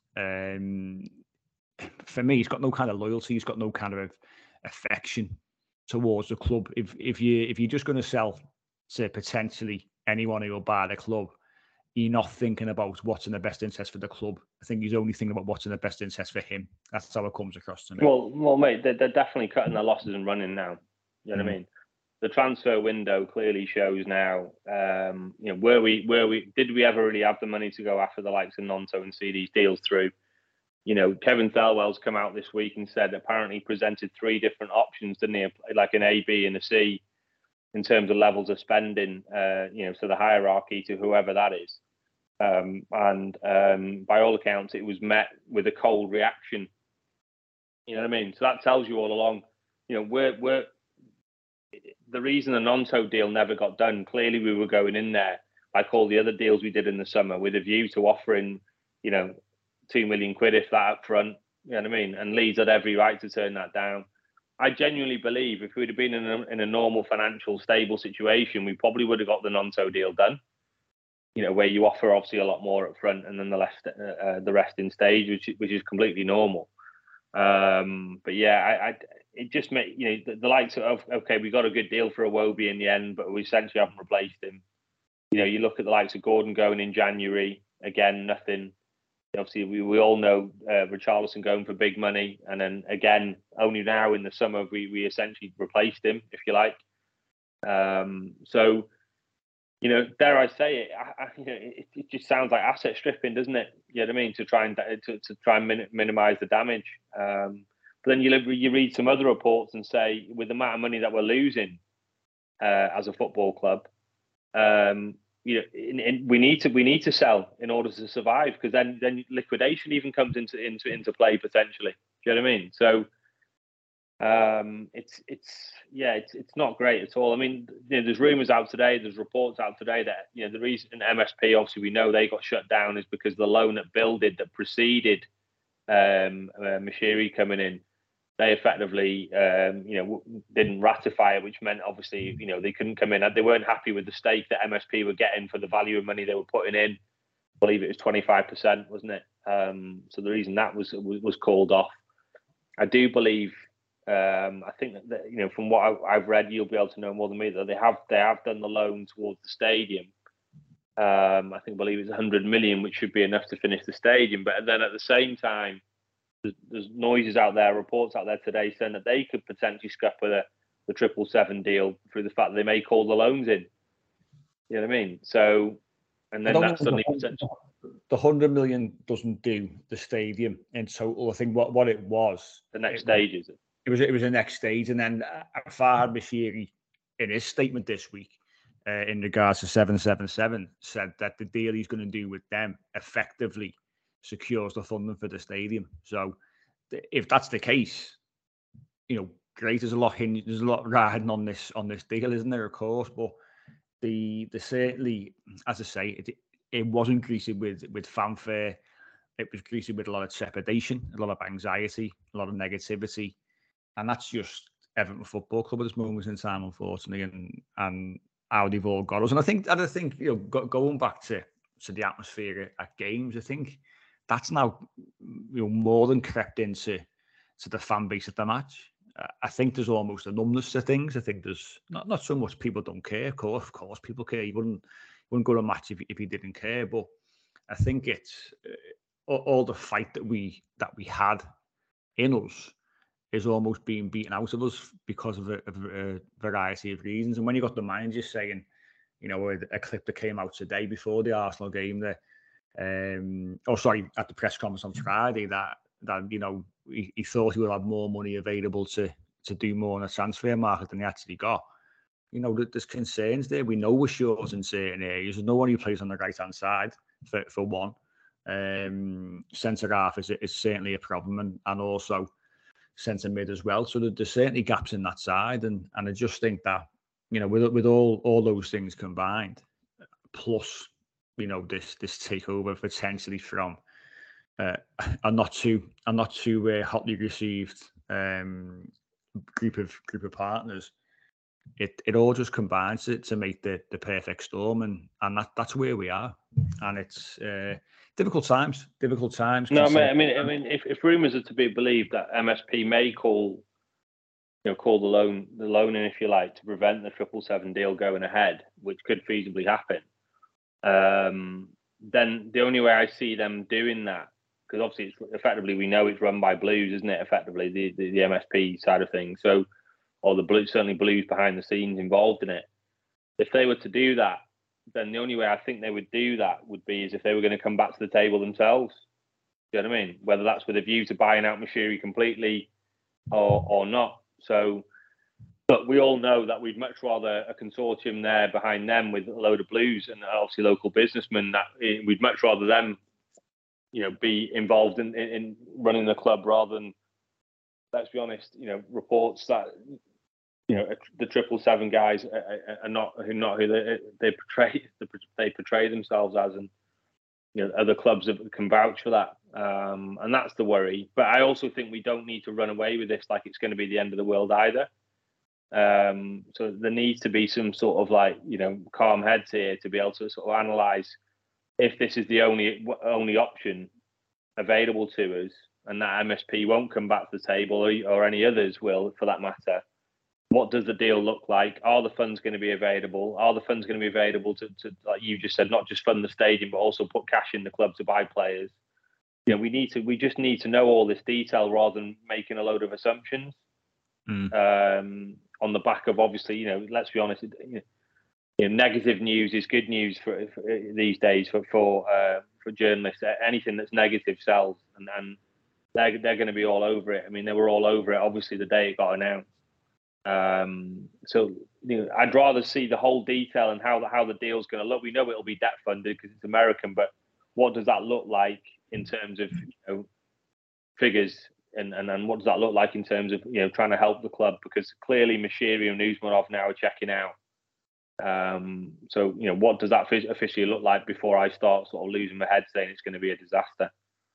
S10: um, for me, he's got no kind of loyalty. He's got no kind of affection towards the club. If if you if you're just going to sell to potentially anyone who will buy the club, you're not thinking about what's in the best interest for the club. I think he's only thinking about what's in the best interest for him. That's how it comes across to me.
S11: Well, well, mate, they're, they're definitely cutting their losses and running now. You know mm. what I mean? The transfer window clearly shows now. Um, you know, where we, where we did we ever really have the money to go after the likes of Gnonto and see these deals through? You know, Kevin Thelwell's come out this week and said apparently presented three different options, didn't he? Like an A, B, and a C in terms of levels of spending. Uh, you know, so the hierarchy to whoever that is. Um, and um, by all accounts, it was met with a cold reaction. You know what I mean? So that tells you all along, you know, we're, we're the reason the Gnonto deal never got done. Clearly, we were going in there, like all the other deals we did in the summer, with a view to offering, you know, two million quid, if that up front. You know what I mean? And Leeds had every right to turn that down. I genuinely believe if we'd have been in a, in a normal financial stable situation, we probably would have got the Gnonto deal done. You know, where you offer obviously a lot more up front and then the rest, uh, uh, the rest in stage, which which is completely normal. Um, but yeah, I, I it just made, you know, the, the likes of, okay, we got a good deal for Iwobi in the end, but we essentially haven't replaced him. You know, you look at the likes of Gordon going in January, again, nothing. Obviously, we, we all know uh, Richarlison going for big money, and then again, only now in the summer we we essentially replaced him, if you like. Um, so. You know, dare I say it, I, I, you know, it, it just sounds like asset stripping, doesn't it? You know what I mean? To try and to, to try and min- minimise the damage. Um, but then you you read some other reports and say, with the amount of money that we're losing uh, as a football club, um, you know, in, in, we need to we need to sell in order to survive, because then then liquidation even comes into into into play potentially. Do you know what I mean? So. Um, it's it's yeah, it's it's not great at all. I mean, you know, there's rumours out today, there's reports out today that, you know, the reason M S P, obviously we know they got shut down, is because the loan that Bill did that preceded um, uh, Moshiri coming in, they effectively um, you know didn't ratify it, which meant obviously, you know, they couldn't come in. They weren't happy with the stake that M S P were getting for the value of money they were putting in. I believe it was twenty-five percent, wasn't it? Um, so the reason that was was called off. I do believe. Um, I think that, that, you know, from what I, I've read, you'll be able to know more than me, that they have they have done the loan towards the stadium. Um, I think I believe it's one hundred million, which should be enough to finish the stadium. But then at the same time, there's, there's noises out there, reports out there today saying that they could potentially scupper the the triple seven deal through the fact that they may call the loans in. You know what I mean? So, and then that's suddenly potential.
S10: The hundred million doesn't do the stadium in total. I think what, what it was
S11: the next stage is it.
S10: It was it was the next stage, and then Farhad Moshiri, in his statement this week, uh, in regards to seven seven seven, said that the deal he's going to do with them effectively secures the funding for the stadium. So, if that's the case, you know, great. There's a lot in, there's a lot riding on this on this deal, isn't there? Of course, but the the certainly, as I say, it it wasn't greeted with with fanfare. It was greeted with a lot of trepidation, a lot of anxiety, a lot of negativity. And that's just Everton Football Club at this moment in time, unfortunately, and and how they've all got us. And I think, and I think, you know, go, going back to, to the atmosphere at games, I think that's now, you know, more than crept into to the fan base at the match. Uh, I think there's almost a numbness to things. I think there's not not so much people don't care. Of course, of course, people care. You wouldn't wouldn't go to a match if if you didn't care. But I think it's uh, all, all the fight that we that we had in us is almost being beaten out of us because of a, of a variety of reasons. And when you got the manager saying, you know, a, a clip that came out today before the Arsenal game, that, um, oh sorry, at the press conference on Friday, that that you know he, he thought he would have more money available to to do more on the transfer market than he actually got. You know, there's concerns there. We know we're short in certain areas. There's no one who plays on the right hand side for for one. Um, centre half is is certainly a problem, and and also centre mid as well. So there's certainly gaps in that side, and and I just think that, you know, with with all all those things combined, plus, you know, this this takeover potentially from uh, a not too a not too uh, hotly received um, group of group of partners, it it all just combines to, to make the the perfect storm, and and that that's where we are, and it's uh, difficult times, difficult times.
S11: No, I mean, I mean, I mean, if, if rumours are to be believed, that M S P may call, you know, call the loan the loan in, if you like, to prevent the triple seven deal going ahead, which could feasibly happen. Um, then the only way I see them doing that, because obviously it's effectively, we know it's run by Blues, isn't it? Effectively, the, the the M S P side of things. So, or the Blues, certainly Blues behind the scenes involved in it. If they were to do that, then the only way I think they would do that would be is if they were going to come back to the table themselves. Do you know what I mean? Whether that's with a view to buying out Moshiri completely or or not. So, but we all know that we'd much rather a consortium there behind them with a load of Blues and obviously local businessmen. That we'd much rather them, you know, be involved in, in, in running the club rather than, let's be honest, you know, reports that, you know, the triple seven guys are, are not who not who they, they portray they portray themselves as, and you know other clubs can vouch for that, um, and that's the worry. But I also think we don't need to run away with this like it's going to be the end of the world either. Um, so there needs to be some sort of like you know calm heads here to be able to sort of analyse if this is the only only option available to us, and that M S P won't come back to the table, or, or any others will, for that matter. What does the deal look like? Are the funds going to be available? Are the funds going to be available to, to, like you just said, not just fund the stadium, but also put cash in the club to buy players? You know, we need to, we just need to know all this detail rather than making a load of assumptions. Mm. Um, on the back of, obviously, you know, let's be honest, you know, negative news is good news for, for these days for for uh, for journalists. Anything that's negative sells, and, and they're they're going to be all over it. I mean, they were all over it obviously the day it got announced. Um, so you know, I'd rather see the whole detail and how the, how the deal's going to look. We know it'll be debt funded because it's American, but what does that look like in terms of you know, figures, and, and and what does that look like in terms of you know trying to help the club? Because clearly Moshiri and Usmanov now are checking out. Um, so you know, what does that officially look like before I start sort of losing my head saying it's going to be a disaster?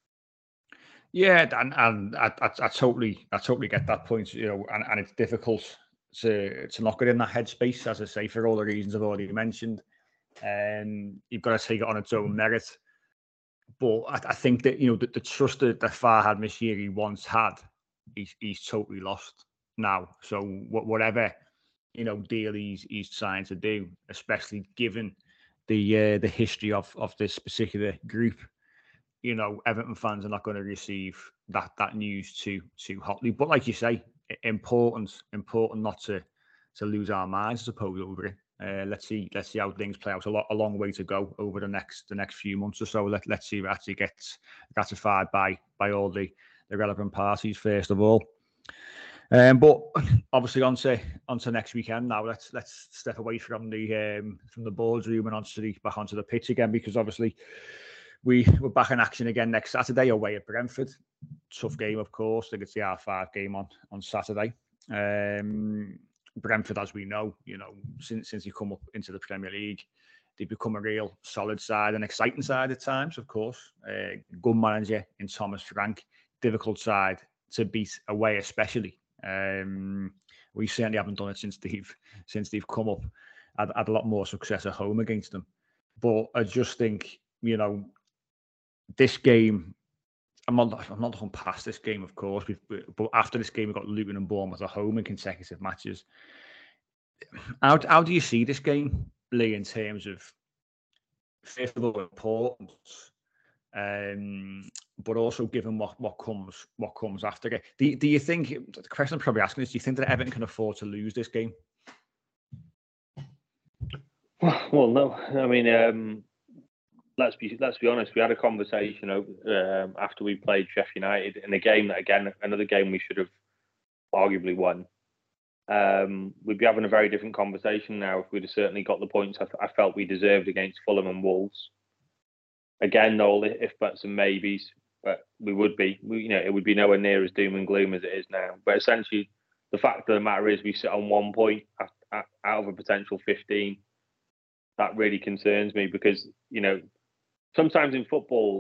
S10: Yeah, and and I, I, I totally, I totally get that point. You know, and, and it's difficult to to not get in that headspace, as I say, for all the reasons I've already mentioned. And um, you've got to take it on its own merit. But I, I think that you know the, the trust that, that Farhad Moshiri once had, he's he's totally lost now. So whatever you know deal he's he's trying to do, especially given the uh, the history of of this particular group. You know, Everton fans are not going to receive that that news too too hotly. But like you say, important important not to to lose our minds, I suppose, over it. Uh, let's see let's see how things play out. A lot a long way to go over the next the next few months or so. Let let's see if it actually gets ratified by by all the, the relevant parties first of all. Um, but obviously onto onto next weekend now. Let's let's step away from the um, from the boardroom and onto the back onto the pitch again, because obviously. We were back in action again next Saturday away at Brentford. Tough game, of course. I think it's the R five game on, on Saturday. Um, Brentford, as we know, you know, since since they come up into the Premier League, they've become a real solid side, an exciting side at times, of course. Uh, good manager in Thomas Frank. Difficult side to beat away, especially. Um, we certainly haven't done it since they've since they've come up. Had, had a lot more success at home against them. But I just think, you know, this game, I'm not, I'm not looking past this game, of course, but after this game, we've got Luton and Bournemouth at home in consecutive matches. How, how do you see this game, Lee, in terms of, first of all, importance, um, but also given what, what comes what comes after it? Do, do you think, the question I'm probably asking is, do you think that Everton can afford to lose this game?
S11: Well, no. I mean, um... Let's be let's be honest. We had a conversation um, after we played Sheffield United in a game that, again, another game we should have arguably won. Um, we'd be having a very different conversation now if we'd have certainly got the points I, I felt we deserved against Fulham and Wolves. Again, no if buts and maybes, but we would be. We, you know, it would be nowhere near as doom and gloom as it is now. But essentially, the fact of the matter is, we sit on one point out of a potential fifteen. That really concerns me because you know. Sometimes in football,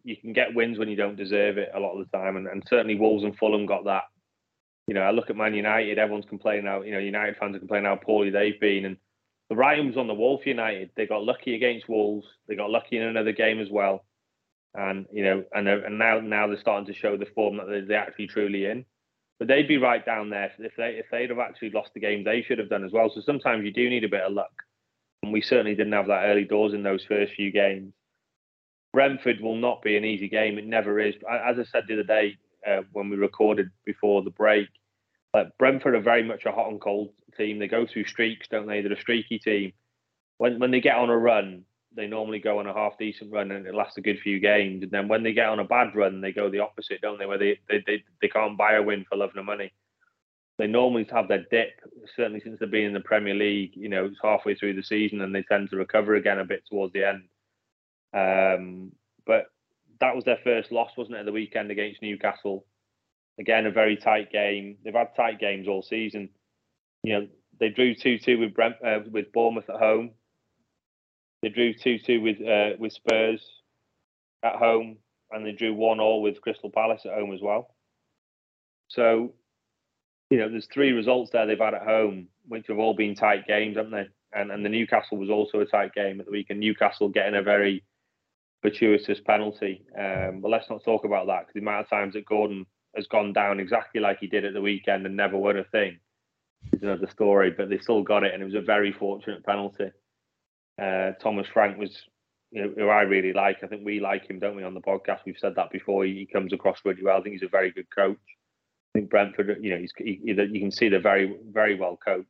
S11: you can get wins when you don't deserve it a lot of the time, and, and certainly Wolves and Fulham got that. You know, I look at Man United, everyone's complaining how, you know, United fans are complaining how poorly they've been, and the writing was on the wall for United. They got lucky against Wolves, they got lucky in another game as well, and you know, and and now now they're starting to show the form that they're, they're actually truly in. But they'd be right down there if they if they'd have actually lost the game they should have done as well. So sometimes you do need a bit of luck, and we certainly didn't have that early doors in those first few games. Brentford will not be an easy game. It never is. As I said the other day uh, when we recorded before the break, like Brentford are very much a hot and cold team. They go through streaks, don't they? They're a streaky team. When when they get on a run, they normally go on a half decent run and it lasts a good few games. And then when they get on a bad run, they go the opposite, don't they? Where they they they, they can't buy a win for love nor money. They normally have their dip. Certainly since they've been in the Premier League, you know, it's halfway through the season and they tend to recover again a bit towards the end. Um, but that was their first loss, wasn't it, at the weekend against Newcastle? Again, a very tight game. They've had tight games all season. You know, they drew two two with Brent, uh, with Bournemouth at home. They drew two two with uh, with Spurs at home, and they drew one all with Crystal Palace at home as well. So, you know, there's three results there they've had at home, which have all been tight games, haven't they? And and the Newcastle was also a tight game at the weekend. Newcastle getting a very fortuitous penalty. Um, but let's not talk about that, because the amount of times that Gordon has gone down exactly like he did at the weekend and never won a thing is another story. But they still got it, and it was a very fortunate penalty. Uh, Thomas Frank was, you know, who I really like. I think we like him, don't we, on the podcast? We've said that before. He, he comes across really well. I think he's a very good coach. I think Brentford, you know, he's, he, you can see they're very, very well coached.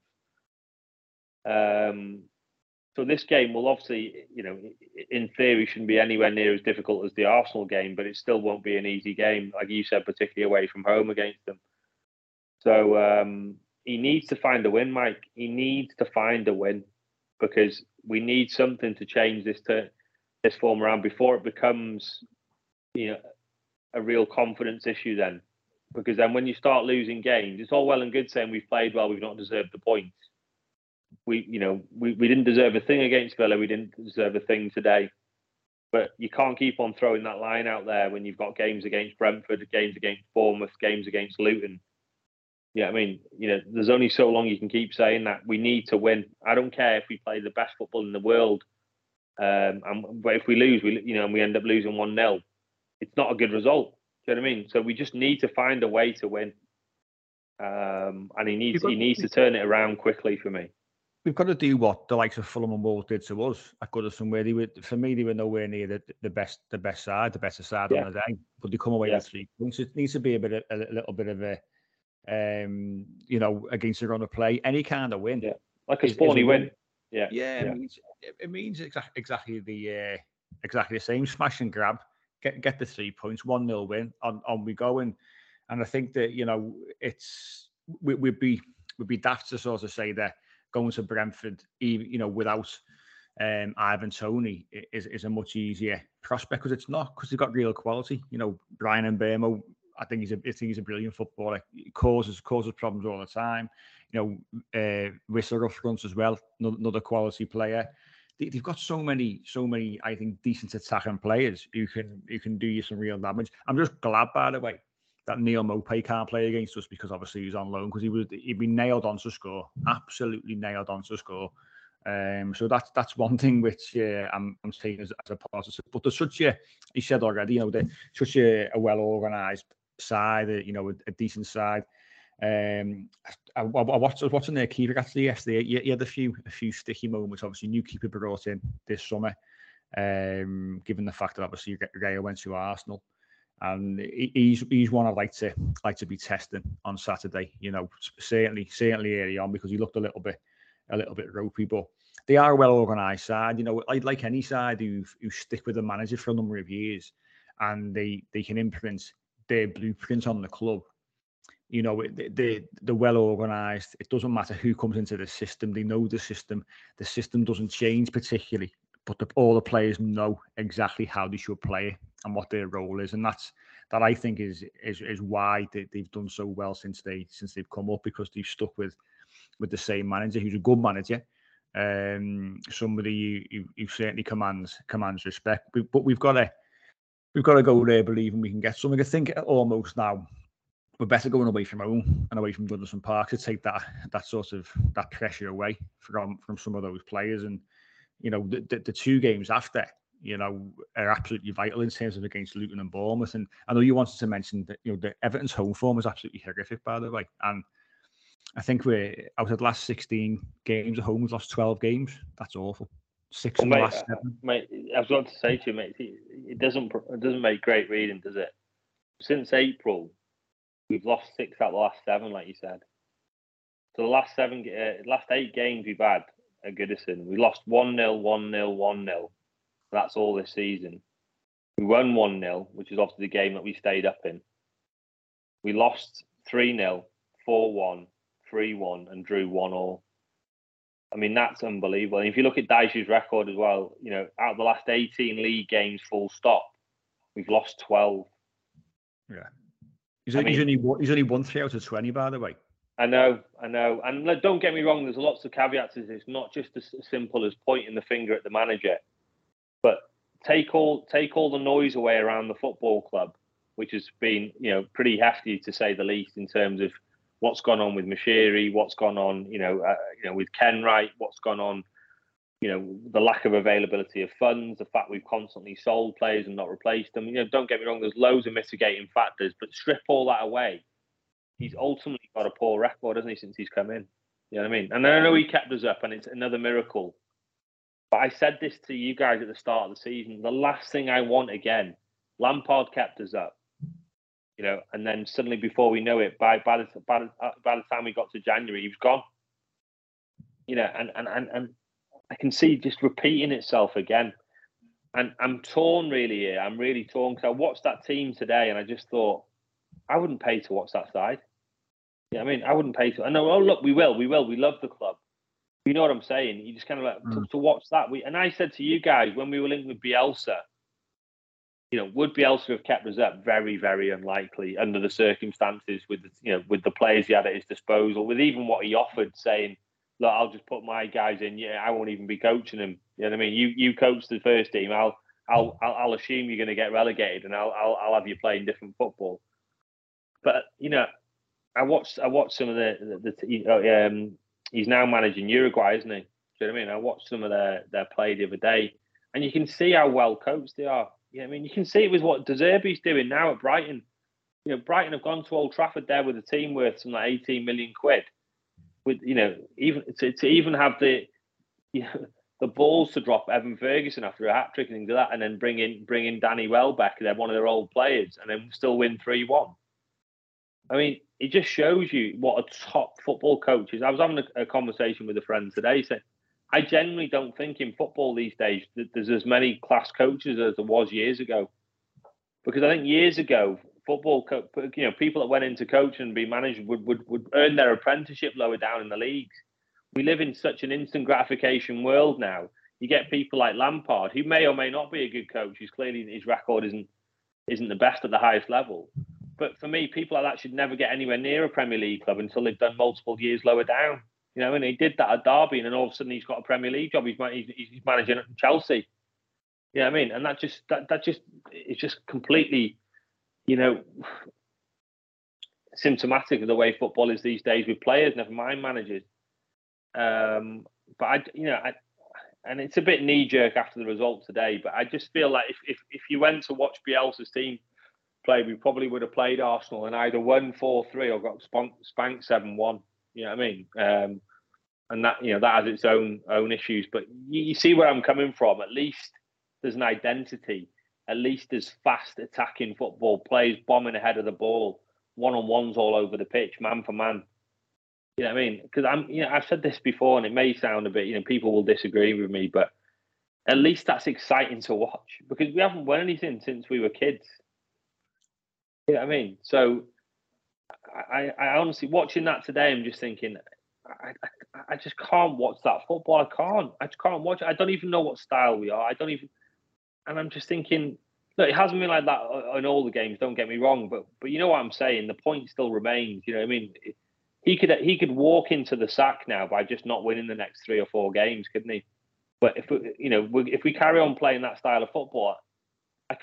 S11: Um, so this game will obviously, you know, in theory shouldn't be anywhere near as difficult as the Arsenal game, but it still won't be an easy game, like you said, particularly away from home against them. So um, he needs to find a win, Mike. He needs to find a win, because we need something to change this to this form around before it becomes, you know, a real confidence issue then. Because then when you start losing games, it's all well and good saying we've played well, we've not deserved the points. We, you know, we, we didn't deserve a thing against Villa, we didn't deserve a thing today. But you can't keep on throwing that line out there when you've got games against Brentford, games against Bournemouth, games against Luton. Yeah, I mean, you know, there's only so long you can keep saying that. We need to win. I don't care if we play the best football in the world, um, and but if we lose, we you know, and we end up losing one nil, it's not a good result. Do you know what I mean? So we just need to find a way to win, um, and he needs got, he needs to turn it around quickly for me.
S10: We've got to do what the likes of Fulham and Wolves did to us at Goodison, where they were, for me, they were nowhere near the, the best the best side, the better side yeah. on the day, but they come away yeah. with three points. It needs to be a bit of, a, a little bit of a Um, you know, against the run of play, any kind of win,
S11: yeah, like a sporty win. Yeah,
S10: yeah,
S11: yeah.
S10: It means, it means exa- exactly the uh, exactly the same. Smash and grab, get get the three points, one nil win, on on we go. And and I think that, you know, it's we, we'd be we'd be daft to sort of say that going to Brentford, even, you know, without um, Ivan Toney is is a much easier prospect, because it's not, because they've got real quality. You know, Brian Mbeumo, I think he's a I think he's a brilliant footballer. He causes causes problems all the time. You know, uh, Whistler up front as well, another quality player. They, they've got so many, so many, I think, decent attacking players who can who can do you some real damage. I'm just glad, by the way, that Neil Maupay can't play against us, because obviously he's on loan, because he would he'd be nailed on to score, absolutely nailed on to score. Um, so that's that's one thing which uh, I'm I'm taking as, as a positive. But there's such a, he said already, you know, they're such a, a well organised side, a, you know, a, a decent side. Um, I, I, I watched I was watching their keeper actually yesterday. He, he had a few a few sticky moments. Obviously, new keeper brought in this summer. Um, given the fact that obviously Raya went to Arsenal, and he, he's he's one I'd like to like to be testing on Saturday. You know, certainly certainly early on, because he looked a little bit. a little bit ropey, but they are a well-organised side. You know, like any side who who stick with the manager for a number of years, and they they can imprint their blueprint on the club. You know, they, they, they're well-organised. It doesn't matter who comes into the system. They know the system. The system doesn't change particularly, but the, all the players know exactly how they should play and what their role is. And that's that I think is is is why they, they've done so well since they since they've come up, because they've stuck with with the same manager, who's a good manager, um, somebody who, who, who certainly commands commands respect. But we've got to we've got to go there believing we can get something. I think almost now we're better going away from home and away from Goodison Park to take that that sort of that pressure away from from some of those players. And you know, the, the, the two games after, you know, are absolutely vital in terms of against Luton and Bournemouth. And I know you wanted to mention that, you know, the Everton's home form is absolutely horrific, by the way. And I think we're out of the last sixteen games at home, we've lost twelve games. That's awful. Six well, in the
S11: mate,
S10: last seven.
S11: Mate, I was going to say to you, mate, it doesn't it doesn't make great reading, does it? Since April, we've lost six out of the last seven, like you said. So the last seven, uh, last eight games we've had at Goodison, we lost one nil, one nil, one nil. That's all this season. We won one nil, which is obviously the game that we stayed up in. We lost three nil, four one, three one, and drew one all. I mean, that's unbelievable. And if you look at Dyche's record as well, you know, out of the last eighteen league games, full stop, we've lost twelve.
S10: Yeah. He's, he's, only, he's only won three out of twenty, by the way.
S11: I know, I know. And don't get me wrong, there's lots of caveats to this. It's not just as simple as pointing the finger at the manager. But take all take all the noise away around the football club, which has been, you know, pretty hefty to say the least in terms of what's gone on with Moshiri, what's gone on, you know, uh, you know, with Kenwright, what's gone on, you know, the lack of availability of funds, the fact we've constantly sold players and not replaced them. You know, don't get me wrong, there's loads of mitigating factors, but strip all that away. He's ultimately got a poor record, hasn't he, since he's come in? You know what I mean? And I know he kept us up, and it's another miracle. But I said this to you guys at the start of the season. The last thing I want again, Lampard kept us up. You know, and then suddenly, before we know it, by by the by the, by the time we got to January, he was gone. You know, and and and, and I can see just repeating itself again. And I'm torn really here. I'm really torn because I watched that team today, and I just thought, I wouldn't pay to watch that side. Yeah, you know I mean, I wouldn't pay to. I know. Oh, look, we will, we will. We love the club. You know what I'm saying? You just kind of like mm. to, to watch that. We and I said to you guys when we were linked with Bielsa. You know, would Bielsa have kept us up? Very, very unlikely under the circumstances with the, you know, with the players he had at his disposal, with even what he offered, saying, "Look, I'll just put my guys in. Yeah, I won't even be coaching them. You know what I mean? You you coach the first team. I'll I'll I'll, I'll assume you're going to get relegated, and I'll, I'll I'll have you playing different football." But you know, I watched I watched some of the the, the um he's now managing Uruguay, isn't he? Do you know what I mean? I watched some of their their play the other day, and you can see how well coached they are. Yeah, I mean, you can see it with what De Zerbi's doing now at Brighton. You know, Brighton have gone to Old Trafford there with a team worth some like eighteen million quid. With you know, even to, to even have the you know, the balls to drop Evan Ferguson after a hat trick and things like that, and then bring in bring in Danny Welbeck, they're one of their old players, and then still win three one. I mean, it just shows you what a top football coach is. I was having a, a conversation with a friend today saying, I genuinely don't think in football these days that there's as many class coaches as there was years ago. Because I think years ago, football, co- you know, people that went into coaching and be managed would, would, would earn their apprenticeship lower down in the leagues. We live in such an instant gratification world now. You get people like Lampard, who may or may not be a good coach. He's clearly, his record isn't isn't the best at the highest level. But for me, people like that should never get anywhere near a Premier League club until they've done multiple years lower down. You know, and he did that at Derby, and then all of a sudden he's got a Premier League job. He's he's, he's managing at Chelsea. You know what I mean? And that just that that just it's just completely, you know, symptomatic of the way football is these days with players, never mind managers. Um, but I, you know, I, and it's a bit knee jerk after the result today. But I just feel like if if if you went to watch Bielsa's team play, we probably would have played Arsenal and either won four three or got spanked seven one. You know what I mean? Um, and that, you know, that has its own own issues. But you, you see where I'm coming from. At least there's an identity. At least there's fast attacking football, players bombing ahead of the ball, one-on-ones all over the pitch, man for man. You know what I mean? Because I'm, you know, I've said this before, and it may sound a bit, you know, people will disagree with me, but at least that's exciting to watch because we haven't won anything since we were kids. You know what I mean? So I, I honestly, watching that today, I'm just thinking, I, I, I just can't watch that football. I can't. I just can't watch it. I don't even know what style we are. I don't even, and I'm just thinking, look, it hasn't been like that in all the games. Don't get me wrong, but but you know what I'm saying. The point still remains. You know what I mean? He could he could walk into the sack now by just not winning the next three or four games, couldn't he? But if we, you know, if we carry on playing that style of football, I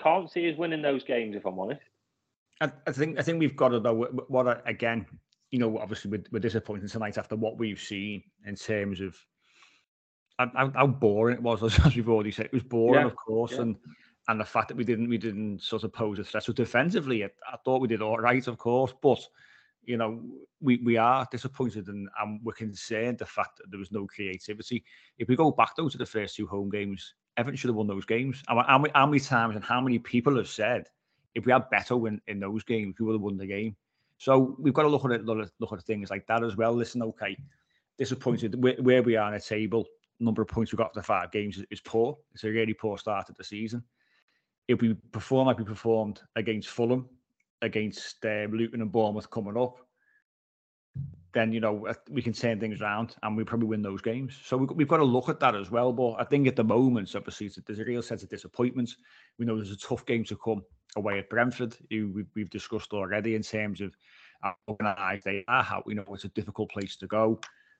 S11: can't see us winning those games, if I'm honest.
S10: I, I think I think we've got to though. What I, again, you know, obviously we're, we're disappointed tonight after what we've seen in terms of how, how boring it was. As we've already said, it was boring,
S11: Yeah,
S10: of course,
S11: yeah.
S10: and and the fact that we didn't we didn't sort of pose a threat. So defensively, I, I thought we did all right, of course, but you know, we, we are disappointed and, and we're concerned the fact that there was no creativity. If we go back though to the first two home games, Everton should have won those games. And how many, how many times and how many people have said if we had better in, in those games, we would have won the game. So we've got to look at it, look at things like that as well. Listen, okay, disappointed where, where we are on a table. Number of points we've got after five games is, is poor. It's a really poor start to the season. If we perform like we performed against Fulham, against uh, Luton and Bournemouth coming up, then, you know, we can turn things around and we probably win those games. So we, we've got to look at that as well. But I think at the moment, obviously, there's a real sense of disappointment. We know there's a tough game to come away at Brentford, who we've, we've discussed already in terms of how organised they are, how we know it's a difficult place to go.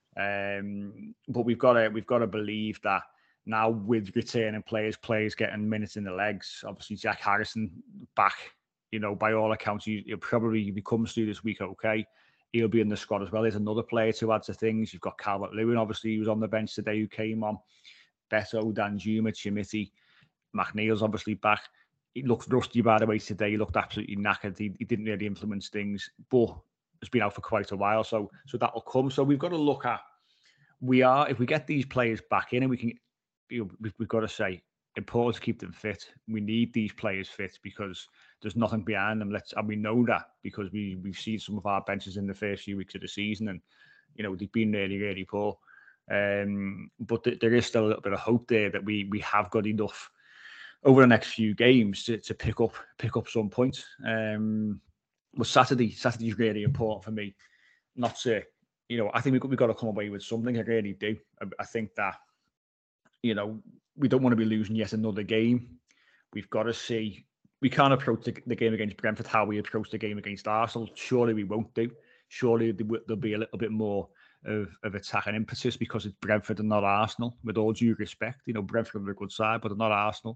S10: Um, but we've got to we've got to believe that now with returning players, players getting minutes in the legs, obviously Jack Harrison back, you know, by all accounts, he'll probably be comes through this week okay. He'll be in the squad as well. There's another player to add to things. You've got Calvert-Lewin, obviously, he was on the bench today, who came on. Beto, Danjuma, Chimiti, McNeil's obviously back. He looked rusty, by the way, today. He looked absolutely knackered. He, he didn't really influence things, but it's been out for quite a while, so so that'll come. So we've got to look at, we are, if we get these players back in and we can, you know, we've, we've got to say, important to keep them fit. We need these players fit because there's nothing behind them. Let's, and we know that because we we've seen some of our benches in the first few weeks of the season, and you know they've been really really poor. Um, but th- there is still a little bit of hope there that we we have got enough over the next few games to, to pick up pick up some points. Um, but Saturday Saturday's really important for me. Not to, you know, I think we've got, we've got to come away with something. I really do. I, I think that, you know, we don't want to be losing yet another game. We've got to see, we can't approach the, the game against Brentford how we approach the game against Arsenal. Surely we won't do. Surely there'll be a little bit more of, of attack and impetus because it's Brentford and not Arsenal, with all due respect. You know, Brentford are a good side, but they're not Arsenal.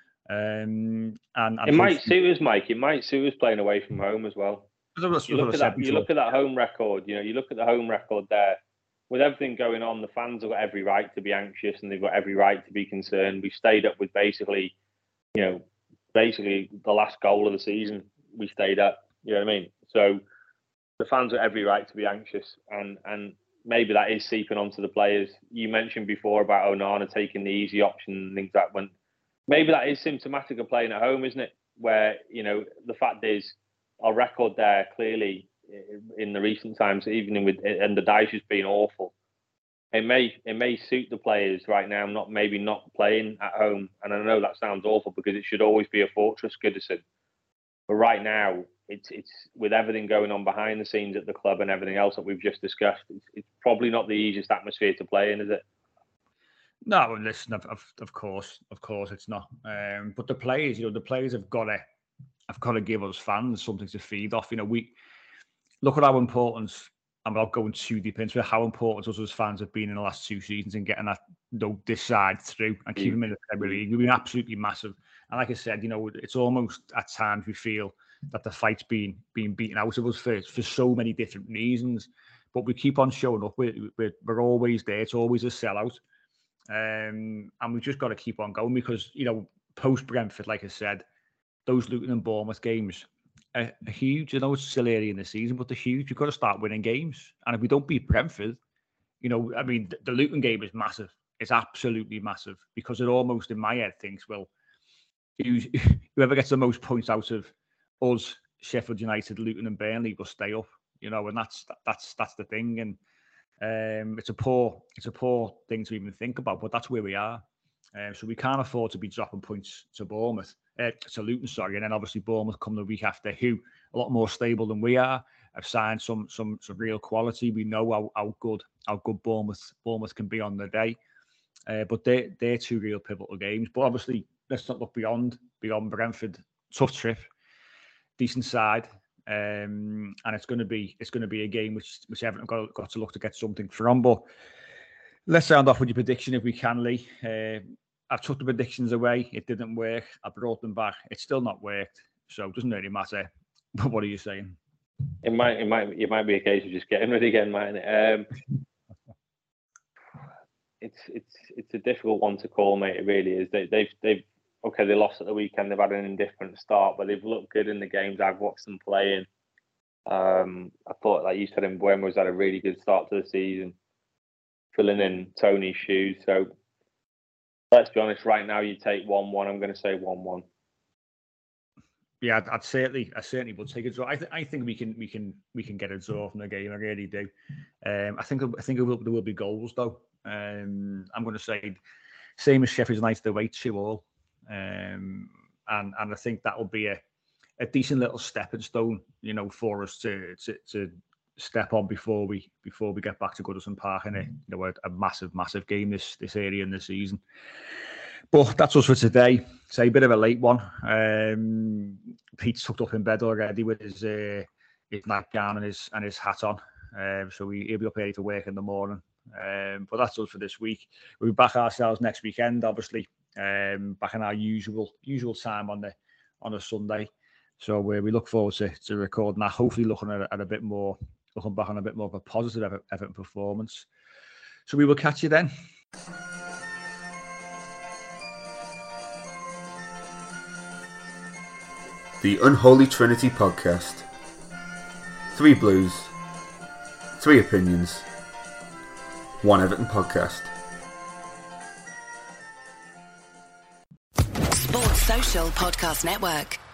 S10: Um, and, and
S11: it might suit us, Mike. It might suit us playing away from home as well. You look, at that, you look at that home record, you know, you look at the home record there. With everything going on, the fans have got every right to be anxious and they've got every right to be concerned. We've stayed up with basically, you know, basically the last goal of the season. We stayed up, you know what I mean? So the fans have every right to be anxious, and and maybe that is seeping onto the players. You mentioned before about Onana taking the easy option and things like that. When maybe that is symptomatic of playing at home, isn't it? Where, you know, the fact is our record there clearly in the recent times, even with, and the dice has been awful. It may it may suit the players right now, not maybe not playing at home. And I know that sounds awful because it should always be a fortress, Goodison. But right now, it's it's with everything going on behind the scenes at the club and everything else that we've just discussed. It's, it's probably not the easiest atmosphere to play in, is it?
S10: No, listen, of, of, of course, of course, it's not. Um, but the players, you know, the players have got to, have got to give us fans something to feed off. You know, we look at how important, I'm not going too deep into it, how important us as fans have been in the last two seasons in getting that, you know, this side through and keeping them in the Premier League. We've been absolutely massive. And like I said, you know, it's almost at times we feel that the fight's been being beaten out of us for, for so many different reasons. But we keep on showing up. We're, we're, we're always there. It's always a sellout. Um, and we've just got to keep on going because, you know, post Brentford, like I said, those Luton and Bournemouth games are, are huge. I know it's still early in the season, but they're huge. You've got to start winning games. And if we don't beat Brentford, you know, I mean, the, the Luton game is massive. It's absolutely massive because it almost, in my head, thinks, well, who's, whoever gets the most points out of us, Sheffield United, Luton and Burnley will stay up, you know, and that's that's that's the thing. And Um, it's a poor, it's a poor thing to even think about, but that's where we are. Um, so we can't afford to be dropping points to Bournemouth, uh, to Luton, sorry, and then obviously Bournemouth come the week after, who a lot more stable than we are. Have signed some some some real quality. We know how, how good how good Bournemouth Bournemouth can be on the day, uh, but they they're two real pivotal games. But obviously, let's not look beyond beyond Brentford. Tough trip, decent side. Um, and it's going to be it's going to be a game which which Everton got got to look to get something from. But let's sound off with your prediction if we can, Lee. Uh, I've took the predictions away. It didn't work. I brought them back. It's still not worked. So it doesn't really matter. But what are you saying?
S11: It might, it might, it might be a case of just getting rid again, mightn't it? Um, it's, it's, it's a difficult one to call, mate. It really is. They, they've, they've, okay, they lost at the weekend. They've had an indifferent start, but they've looked good in the games I've watched them playing. Um, I thought, like you said, Mbeumo's had a really good start to the season, filling in Tony's shoes. So let's be honest. Right now, you take one one. I'm going to say one one.
S10: Yeah, I'd, I'd certainly, I certainly would take a draw. I, th- I think we can, we can, we can get a draw from the game. I really do. Um, I think, I think it will, there will be goals though. Um, I'm going to say, same as Sheffield United away, two all, um, and and I think that will be a, a decent little stepping stone, you know, for us to to, to step on before we before we get back to Goodison Park in a, you know, a, a massive, massive game this this area in the season. But that's us for today. Say a bit of a late one. Um, Pete's tucked up in bed already with his uh, his nightgown and his and his hat on. Um, so we, he'll be up early to work in the morning. Um, but that's us for this week. We'll be back ourselves next weekend, obviously. Um, back in our usual usual time on the on a Sunday. So uh, we look forward to, to recording that. Hopefully, looking at, at a bit more, looking back on a bit more of a positive Everton performance. So we will catch you then.
S9: The Unholy Trinity Podcast. Three Blues, three opinions, one Everton podcast.
S15: Sports Social Podcast Network.